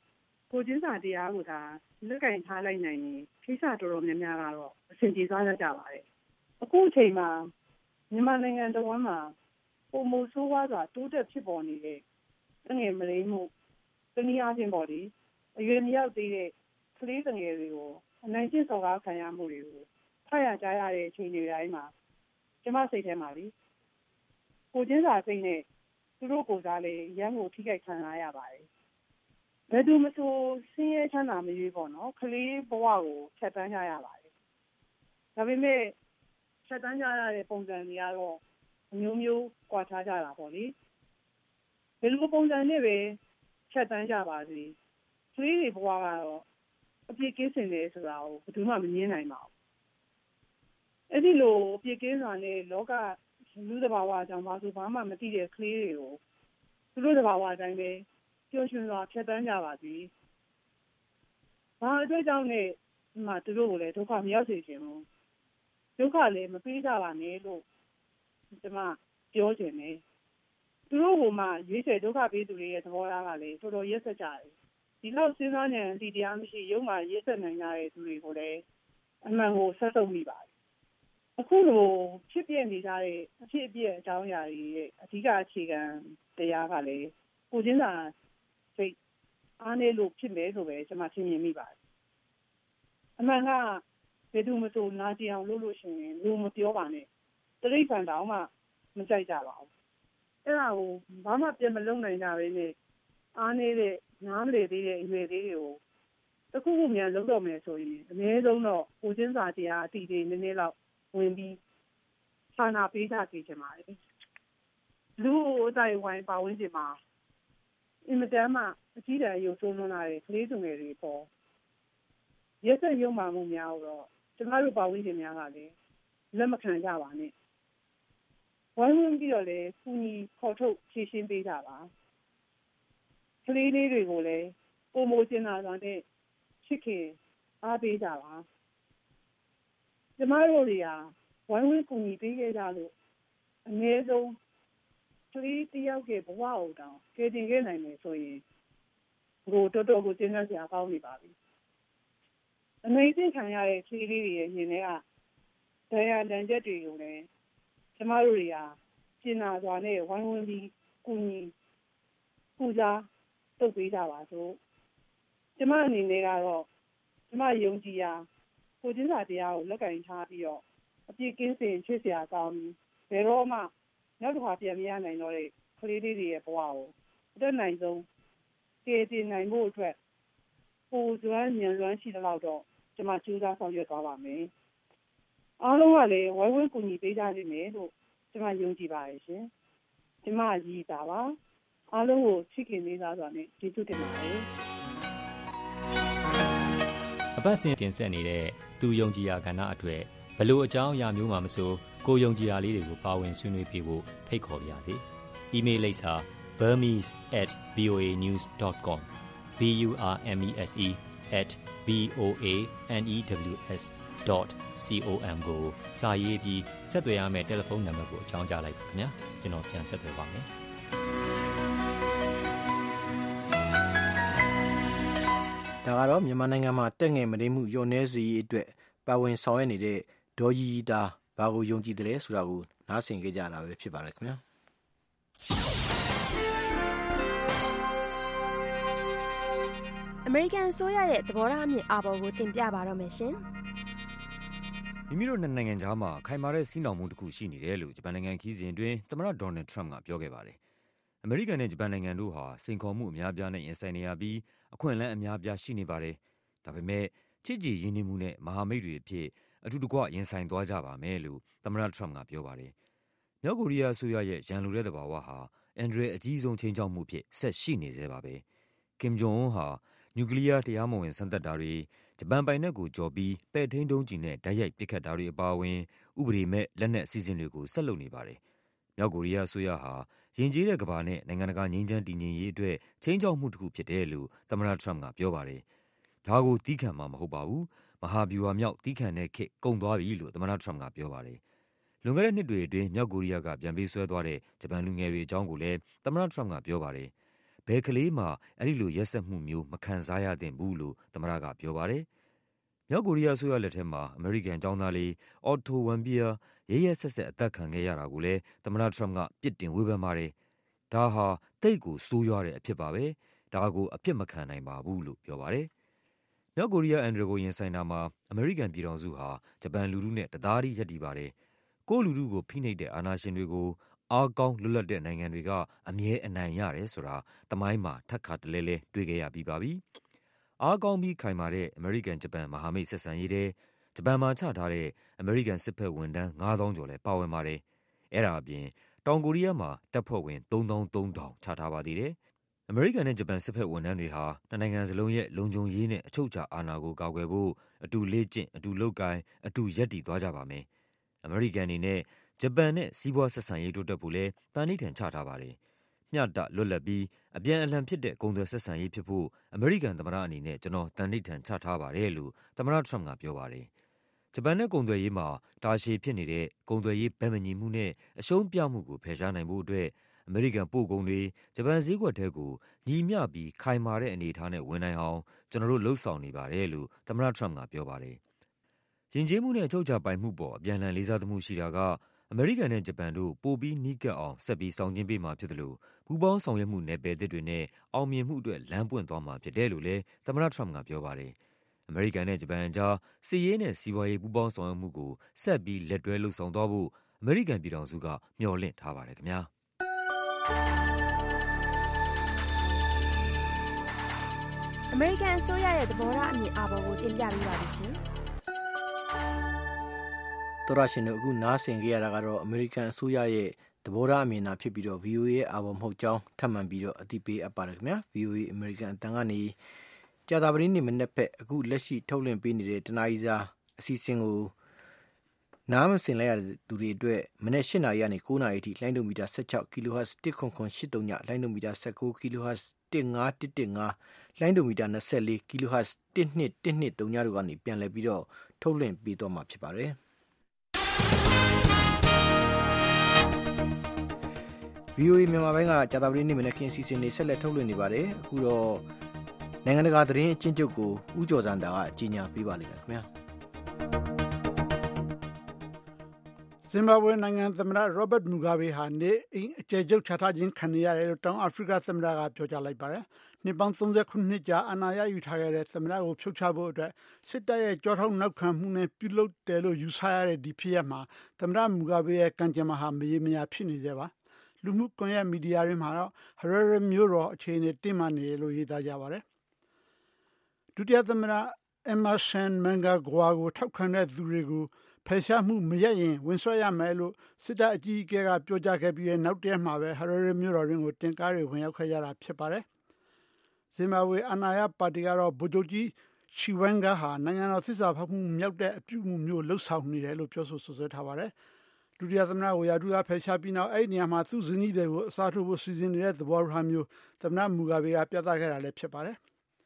ကိုချင်းစာတရားကိုဒါလက်ကင်ထားလိုက်နိုင်ရင်ခိစ္စတော်တော်များများကတော့အဆင်ပြေသွားကြပါတယ်အခုအချိန်မှာမြန်မာနိုင်ငံတော်ဝန်မှာပုံမဆိုးဝါးစွာတိုးတက်ဖြစ်ပေါ်နေတဲ့တငယ်မလေးမှုတနည်းအားဖြင့်ပေါ့လေအရွယ်မရောက်သေးတဲ့ကလေးငယ်တွေကိုအနိုင်ကျင့်စော်ကားခံရမှုတွေကိုဖတ်ရကြားရတဲ့အချိန်တွေတိုင်းမှာကျမစိတ်ထဲမှာလေကိုချင်းစာစိတ်နဲ့သူတို့ကိုယ်စားလေရမ်းကိုထိခိုက်ခံရရပါတယ်ဘယ်သူမဆိုဆင်းရဲချမ်းသာမရွေးပေါ့နော်ကလေးဘဝကိုဖြတ်တန်းကြရပါတယ်ဒါပေမဲ့ဖြတ်တန်းကြရတဲ့ပုံစံတွေကတော့အမျိုးမျိုးကွာခြားကြတာပေါ့လေဘယ်လိုပုံစံနဲ့ပဲဖြတ်တန်းကြပါစေကလေးတွေဘဝကတော့အပြည့်ကင်းစင်တယ်ဆိုတာကိုဘယ်သူမှမငြင်းနိုင်ပါဘူးအဲ့ဒီလိုအပြည့်ကင်းစွာနဲ့လောကလူသဘာဝအကြောင်းဘာလို့ဘာမှမသိတဲ့ကလေးတွေကိုသူတို့သဘာဝအတိုင်းပဲပျော်ရွှင်စွာဖြတ်တန်းကြပါစေ။ဘာအတွက်ကြောင့်လဲဒီမှာသူတို့ကိုလည်းဒုက္ခမရောက်စေချင်ဘူး။ဒုက္ခလည်းမပေးကြပါနဲ့လို့ဒီမှာပြောချင်တယ်။သူတို့ကမှရွေးချယ်ဒုက္ခပေးသူတွေရဲ့သဘောထားကလည်းတော်တော်ရက်စက်ကြတယ်။ဒီလောက်စဉ်းစားဉာဏ်ဒီတရားမရှိရုံမှာရက်စက်နိုင်ကြတဲ့သူတွေကိုလည်းအမှန်ကိုဆက်စုပ်မိပါတယ်။အခုလိုဖြစ်ပြနေကြတဲ့အဖြစ်အပျက်အကြောင်းအရာတွေရဲ့အဓိကအခြေခံတရားကလည်းကိုချင်းစာစိတ်အားနည်းလို့ဖြစ်မယ်လို့ပဲကျွန်မထင်မြင်မိပါတယ်အမှန်ကဘယ်သူမှဆိုနာကျင်အောင်လုပ်လို့ရှိရင်လူမပြောပါနဲ့တရိပ်ဖန်တောင်မှမကြိုက်ကြပါဘူးအဲ့ဒါကိုဘာမှပြင်မလုပ်နိုင်ကြပဲနဲ့အားနည်းတဲ့နားမလည်သေးတဲ့အရွယ်လေးတွေကိုတခုခုမြန်လုပ်တော့မယ်ဆိုရင်အနည်းဆုံးတော့ကိုချင်းစာတရားအတီးတွေနည်းနည်းလောက်ဝင်ပြီးဌာနပေးကြစီချင်ပါတယ်လူအတိုင်းဝိုင်းပါဝင်ချင်မှာအင်မတန်မှအကြီးတန်းရုပ်ဆိုးလွန်းလာတဲ့ကလေးသူငယ်တွေပေါ်ရက်စက်ရုံမှမှုများတော့ကျမတို့ပါဝင်ခြင်းများကလည်းလက်မခံကြပါနဲ့ဝိုင်းဝန်းပြီးတော့လည်းကုညီခေါ်ထုတ်ဖြည့်ရှင်းပေးကြပါကလေးလေးတွေကိုလည်းပုံမိုးကျင်လာတာနဲ့ချစ်ခင်အားပေးကြပါကျမတို့တွေကဝိုင်းဝန်းကုညီပေးခဲ့ကြလို့အနည်းဆုံးကလေးတယောက်ရဲ့ဘဝကိုတောင်ကယ်တင်ခဲ့နိုင်မယ်ဆိုရင်ကိုတော်တော်ကိုကျဉ်းစရာကောင်းနေပါပြီအမေသိခံရတဲ့ကလေးလေးတွေရဲ့ညင်တွေကတရားတန်ချက်တွေကိုလည်းကျမတို့တွေကကျင်နာစွာနဲ့ဝိုင်းဝန်းပြီးကုညီပူဇော်တုတ်ပေးကြပါစို့ကျမအနေနဲ့ကတော့ကျမယုံကြည်ရာကိုချင်းစာတရားကိုလက်ကင်ထားပြီးတော့အပြည့်ကင်းစင်ချစ်စရာကောင်းပြီးဘယ်တော့မှနောက်တစ်ခါပြန်မရနိုင်တော့တဲ့ကလေးလေးတွေရဲ့ဘဝကိုအတက်နိုင်ဆုံးကယ်တင်နိုင်ဖို့အတွက်ပိုစွမ်းဉာဏ်စွမ်းရှိတဲ့လောက်တော့ကျမကြိုးစားဆောင်ရွက်သွားပါမယ်အားလုံးကလည်းဝိုင်းဝန်းကူညီပေးကြလိမ့်မယ်လို့ကျမယုံကြည်ပါတယ်ရှင်ကျမရည်တာပါအားလုံးကိုချစ်ခင်လေးစားစွာနဲ့ကျေးဇူးတင်ပါတယ်အပတ်စဉ်တင်ဆက်နေတဲ့သူယုံကြည်ရာကဏ္ဍအတွက်ဘလို့အကြောင်းအရာမျိုးမှမဆိုကိုယုံကြည်ရာလေးတွေကိုပါဝင်ဆွေးနွေးပေးဖို့ဖိတ်ခေါ်ပါရစေ။ email လိပ်စာ burmese at voa news dot com b u r m e s e at v o a n e w s dot com ကိုစာရေးပြီးဆက်သွယ်ရမယ့်တယ်လီဖုန်းနံပါတ်ကိုအကြောင်းကြားလိုက်ပါခင်ဗျာ။ကျွန်တော်ပြန်ဆက်သွယ်ပါမယ်။ဒါကတော့မြန်မာနိုင်ငံမှာတက်ငယ်မတိမှုညှော်နှဲစီအတွက်ပါဝင်ဆောင်ရွက်နေတဲ့ဒေါ်ရီရီတာဘာကိုယုံကြည်တယ်ဆိုတာကိုနားဆင်ကြကြတာပဲဖြစ်ပါတယ်ခင်ဗျာအမေရိကန်ဆိုရရဲ့သဘောထားအမြင်အာဘော်ကိုတင်ပြပါတော့မယ်ရှင်မိမိတို့နိုင်ငံသားမှာခိုင်မာတဲ့စီးနှောင်မှုတစ်ခုရှိနေတယ်လို့ဂျပန်နိုင်ငံခီးစဉ်တွင်သမ္မတဒေါ်နယ်ထရမ့်ကပြောခဲ့ပါတယ်အမေရိကန်နဲ့ဂျပန်နိုင်ငံတို့ဟာစိန်ခေါ်မှုအများပြားနဲ့ရင်ဆိုင်နေရပြီးအခွင့်အလမ်းအများပြားရှိနေပါတယ်ဒါပေမဲ့ချစ်ကြည်ရင်းနှီးမှုနဲ့မဟာမိတ်တွေအဖြစ်အထူးတကွရင်ဆိုင်သွားကြပါမယ်လို့သမ္မတထရမ့်ကပြောပါတယ်။မြောက်ကိုရီးယားအစိုးရရဲ့ရန်လိုတဲ့သဘာဝဟာအန်ဒရဲအကြီးဆုံးချိန်ချောက်မှုဖြစ်ဆက်ရှိနေသေးပါပဲ။ကင်ဂျုံအွန်းဟာနျူကလ িয়ার တရားမဝင်စမ်းသပ်တာတွေဂျပန်ပိုင်နက်ကိုကျော်ပြီးပဲ့ထိန်းဒုံးကျည်နဲ့ဓာတ်ရိုက်ပစ်ခတ်တာတွေအပါအဝင်ဥပဒေမဲ့လက်နက်အစီအစဉ်တွေကိုဆက်လုပ်နေပါတယ်။မြောက်ကိုရီးယားအစိုးရဟာယဉ်ကျေးတဲ့ကမ္ဘာနဲ့နိုင်ငံတကာငြိမ်းချမ်းတည်ငြိမ်ရေးအတွက်ချိန်ချောက်မှုတစ်ခုဖြစ်တယ်လို့သမ္မတထရမ့်ကပြောပါတယ်။ဒါကိုသီးခံမှာမဟုတ်ပါဘူး။မဟာဗျူဟာမြောက်သီးခံတဲ့ခေတ်ကုန်သွားပြီလို့သမ္မတထရမ့်ကပြောပါတယ်။လွန်ခဲ့တဲ့နှစ်တွေအတွင်းမြောက်ကိုရီးယားကပြန်ပေးဆွဲသွားတဲ့ဂျပန်လူငယ်တွေအကြောင်းကိုလည်းသမ္မတထရမ့်ကပြောပါတယ်။ဘယ်ကလေးမှအဲ့ဒီလိုရက်စက်မှုမျိုးမခံစားရသင့်ဘူးလို့သမ္မတကပြောပါတယ်။မြောက်ကိုရီးယားအစိုးရလက်ထက်မှာအမေရိကန်ကျောင်းသားလေးအော်တိုဝမ်ပီယာရဲရဲဆက်ဆက်အသက်ခံခဲ့ရတာကိုလည်းသမ္မတထရမ့်ကပြစ်တင်ဝေဖန်ပါတယ်။ဒါဟာတိတ်ကိုဆိုးရွားတဲ့အဖြစ်ပါပဲ။ဒါကိုအပြစ်မခံနိုင်ပါဘူးလို့ပြောပါတယ်။မြောက်ကိုရီးယားအန်ဒရကိုရင်ဆိုင်တာမှာအမေရိကန်ပြည်ထောင်စုဟာဂျပန်လူထုနဲ့တသားတည်းရပ်တည်ပါတယ်။ကိုယ့်လူထုကိုဖိနှိပ်တဲ့အာဏာရှင်တွေကိုအားကောင်းလွတ်လပ်တဲ့နိုင်ငံတွေကအမြဲအနိုင်ရတယ်ဆိုတာသမိုင်းမှာထပ်ခါတလဲလဲတွေ့ခဲ့ရပြီးပါပြီ။အားကောင်းပြီးခိုင်မာတဲ့အမေရိကန်ဂျပန်မဟာမိတ်ဆက်ဆံရေးတဲ့ဂျပန်မှာချထားတဲ့အမေရိကန်စစ်ဘက်ဝန်ထမ်းငါးသောင်းကျော်လဲပါဝင်ပါတယ်။အဲ့ဒါအပြင်တောင်ကိုရီးယားမှာတပ်ဖွဲ့ဝင်သုံးသောင်းသုံးထောင်ချထားပါသေးတယ်။အမေရိကန်နဲ့ဂျပန်စစ်ဘက်ဝန်ထမ်းတွေဟာနှစ်နိုင်ငံစလုံးရဲ့လုံခြုံရေးနဲ့အချုပ်အခြာအာဏာကိုကာကွယ်ဖို့အတူလေ့ကျင့်အတူလုပ်ကိုင်အတူရပ်တည်သွားကြပါမယ်။အမေရိကန်အနေနဲ့ဂျပန်နဲ့စီးပွားဆက်ဆံရေးတိုးတက်ဖို့လဲတန်ဋိဌာန်ချထားပါတယ်။မျှတလွတ်လပ်ပြီးအပြန်အလှန်ဖြစ်တဲ့ကုန်သွယ်ဆက်ဆံရေးဖြစ်ဖို့အမေရိကန်သမ္မတအနေနဲ့ကျွန်တော်တန်ဋိဌာန်ချထားပါတယ်လို့သမ္မတထရမ့်ကပြောပါတယ်။ဂျပန်နဲ့ကုန်သွယ်ရေးမှာတာရှည်ဖြစ်နေတဲ့ကုန်သွယ်ရေးဗန်မညီမှုနဲ့အရှုံးပြမှုကိုဖယ်ရှားနိုင်ဖို့အတွက်အမေရိကန်ပို့ကုန်တွေဂျပန်ဈေးကွက်ထဲကိုညီမျှပြီးခိုင်မာတဲ့အနေအထားနဲ့ဝင်နိုင်အောင်ကျွန်တော်တို့လှုံ့ဆော်နေပါတယ်လို့သမ္မတထရမ့်ကပြောပါတယ်။ယဉ်ကျေးမှုနဲ့အချုပ်အခြာပိုင်မှုပေါ်အပြန်အလှန်လေးစားသမှုရှိတာကအမေရိကန်နဲ့ဂျပန်တို့ပိုပြီးနီးကပ်အောင်ဆက်ပြီးဆောင်ကျဉ်ပေးမှာဖြစ်တယ်လို့ပူးပေါင်းဆောင်ရွက်မှုနယ်ပယ်သစ်တွေနဲ့အောင်မြင်မှုအတွက်လမ်းပွင့်သွားမှာဖြစ်တယ်လို့လည်းသမ္မတထရမ့်ကပြောပါတယ်။အမေရိကန်နဲ့ဂျပန်အကြားစစ်ရေးနဲ့စီးပွားရေးပူးပေါင်းဆောင်ရွက်မှုကိုဆက်ပြီးလက်တွဲလှုပ်ဆောင်သွားဖို့အမေရိကန်ပြည်ထောင်စုကမျှော်လင့်ထားပါတယ်ခင်ဗျာ။အမေရိကန်အစိုးရရဲ့သဘောထားအမြင်အာဘော်ကိုတင်ပြပေးပါလိမ့်ရှင်။တော်ရရှင်တို့အခုနားဆင်ကြရတာကတော့အမေရိကန်အစိုးရရဲ့သဘောထားအမြင်သာဖြစ်ပြီးတော့ ဗီအိုအေ ရဲ့အာဘော်မဟုတ်ကြောင်းထပ်မံပြီးတော့အသိပေးအပ်ပါတယ်ခင်ဗျာ ဗီအိုအေ အမေရိကန်အတန်ကနေကြာသပတေးနေ့မနေ့ဖက်အခုလက်ရှိထုတ်လွှင့်ပေးနေတဲ့တနားရီစာအစီအစဉ်ကိုနားမစင်လိုက်ရတဲ့သူတွေအတွက်မနေ့၈နာရီကနေ၉နာရီအထိလိုင်းဒိုမီတာ၁၆ kHz တစ်ခွန်ခွန်၈၃ညလိုင်းဒိုမီတာ၁၉ kHz တစ်ငါးတစ်တစ်ငါလိုင်းဒိုမီတာ၂၄ kHz တစ်နှစ်တစ်နှစ်၃ညတို့ကနေပြန်လည်ပြီးတော့ထုတ်လွှင့်ပေးတော့မှာဖြစ်ပါတယ်ဗီအိုအေမြန်မာပိုင်းကကြာသပတေးနေ့မနက်ခင်းစီစဉ်နေဆက်လက်ထုတ်လွှင့်နေပါတယ်အခုတော့နိုင်ငံတကာသတင်းအချင်းချုပ်ကိုဦးကျော်စံတာကကြီးညာပေးပါလိမ့်မယ်ခင်ဗျာဇင်ဘာဘွေနိုင်ငံသမ္မတရောဘတ်မူဂါဘေဟာနေအိမ်အကျယ်ချုပ်ချထားခြင်းခံရတယ်လို့တောင်အာဖရိကသမ္မတကပြောကြားလိုက်ပါတယ်နှစ်ပေါင်း၃၉နှစ်ကြာအာဏာရယူထားခဲ့တဲ့သမ္မတကိုဖြုတ်ချဖို့အတွက်စစ်တပ်ရဲ့ကြောထောက်နောက်ခံမှုနဲ့ပြုလုပ်တယ်လို့ယူဆရတဲ့ဒီဖြစ်ရပ်မှာသမ္မတမူဂါဘေရဲ့ကံကြမ္မာဟာမရေမရာဖြစ်နေသေးပါလူမှုကွန်ရက်မီဒီယာတွေမှာတော့ Harare မြို့တော်အခြေအနေတင်းမာနေတယ်လို့ရေးသားကြပါတယ်ဒုတိယသမ္မတ Emmerson Mnangagwa ကိုထောက်ခံတဲ့သူတွေကိုဖယ်ရှားမှုမရရင်ဝင်ဆွဲရမယ်လို့စစ်တပ်အကြီးအကဲကပြောကြားခဲ့ပြီးနောက်တရက်မှာပဲ Harare မြို့တော်တွင်ကိုတင်ကားတွေဝင်ရောက်ခဲ့ကြတာဖြစ်ပါတယ်ဇင်ဘာဘွေအာဏာရပါတီကတော့ဗိုလ်ချုပ်ကြီးချီဝမ်ဂါဟာနိုင်ငံတော်သစ္စာဖောက်မှုမြောက်တဲ့အပြုအမူမျိုးလှုပ်ဆောင်နေတယ်လို့ပြောဆိုဆွဆွဲထားပါတယ်ဒုတိယသမ္မတကိုရာထူးကဖယ်ရှားပြီးနောက်အဲ့ဒီနေရာမှာသူ့ဇနီးတွေကိုအစားထိုးဖို့စီစဉ်နေတဲ့သဘောထားမျိုးသမ္မတမူဂါဘေကပြသခဲ့တာလည်းဖြစ်ပါတယ်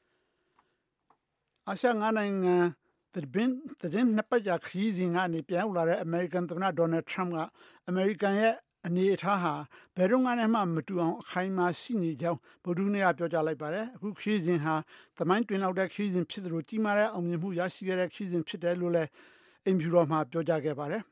အာရှငါးနိုင်ငံသတင်းသတင်းနှစ်ပတ်ကြာခရီးစဉ်ကနေပြန်လာတဲ့အမေရိကန်သမ္မတဒေါ်နယ်ထရမ့်ကအမေရိကန်ရဲ့အနေအထားဟာဘယ်တော့မှမတူအောင်အခိုင်အမာရှိနေကြောင်းဗုဒ္ဓဟူးနေ့ကပြောကြားလိုက်ပါတယ်အခုခရီးစဉ်ဟာသမိုင်းတွင်လောက်တဲ့ခရီးစဉ်ဖြစ်သလိုကြီးမားတဲ့အောင်မြင်မှုရရှိခဲ့တဲ့ခရီးစဉ်ဖြစ်တယ်လို့လည်းအိမ်ဖြူတော်မှာပြောကြားခဲ့ပါတယ်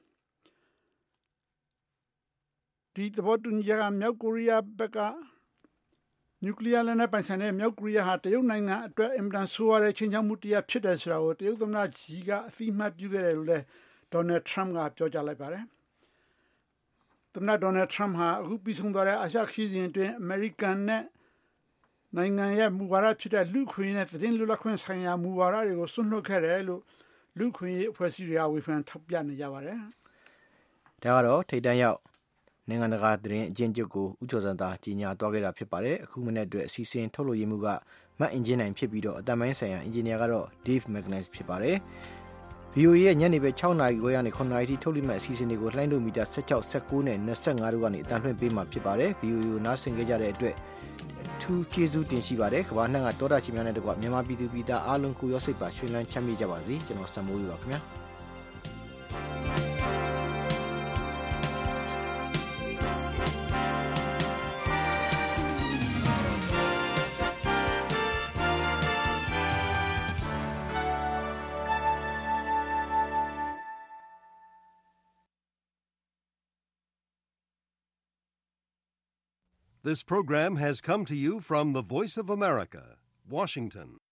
ဒီသဘောတူညီချက်ကမြောက်ကိုရီးယားဘက်ကနျူကလ িয়ার လက်နက်ပိုင်ဆိုင်တဲ့မြောက်ကိုရီးယားဟာတရုတ်နိုင်ငံအတွက်အင်မတန်ဆိုးရတဲ့ချင်းချောက်မှုတရားဖြစ်တယ်ဆိုတာကိုတရုတ်သမ္မတဂျီကအသိအမှတ်ပြုခဲ့တယ်လို့လည်းဒေါ်နယ်ထရမ့်ကပြောကြားလိုက်ပါတယ်သမ္မတဒေါ်နယ်ထရမ့်ဟာအခုပြီးဆုံးသွားတဲ့အာရှခရီးစဉ်အတွင်းအမေရိကန်နဲ့နိုင်ငံရဲ့မူဝါဒဖြစ်တဲ့လူခွင့်နဲ့သတင်းလွတ်လပ်ခွင့်ဆိုင်ရာမူဝါဒတွေကိုဆွန့်လွတ်ခဲ့တယ်လို့လူခွင့်အဖွဲ့အစည်းတွေကဝေဖန်ထောက်ပြနေကြပါတယ်ဒါကတော့ထိတ်တန့်ရောက်နိုင်ငံတကာသတင်းအကျဉ်းချုပ်ကိုဦးကျော်စံသာကြီးညာသွားခဲ့တာဖြစ်ပါတယ်အခုမနေ့အတွက်အစီအစဉ်ထုတ်လို့ရမှုကမတ်အင်ဂျင်နိုင်ဖြစ်ပြီးတော့အတန်ပိုင်းဆိုင်ရာအင်ဂျင်နီယာကတော့ Dave Magnus ဖြစ်ပါတယ် ဗီအိုအေ ရဲ့ညနေပဲ၆နာရီခွဲကနေ၇နာရီထိထုတ်လွှင့်မဲ့အစီအစဉ်တွေကိုလှိုင်းဒိုမီတာ၁၆ ၁၉နဲ့၂၅တို့ကနေအတန်လွှင့်ပေးမှာဖြစ်ပါတယ် ဗီအိုအေ ကိုနားဆင်ကြကြတဲ့အတွက်အထူးကျေးဇူးတင်ရှိပါတယ်ကမ္ဘာနှံ့ကတောတာချီများနဲ့တကွမြန်မာပြည်သူပြည်သားအားလုံးကိုရောစိတ်ပါရွှင်လန်းချမ်းမြေ့ကြပါစေကျွန်တော်စံမိုးပါခင်ဗျာ This program has come to you from the Voice of America, Washington.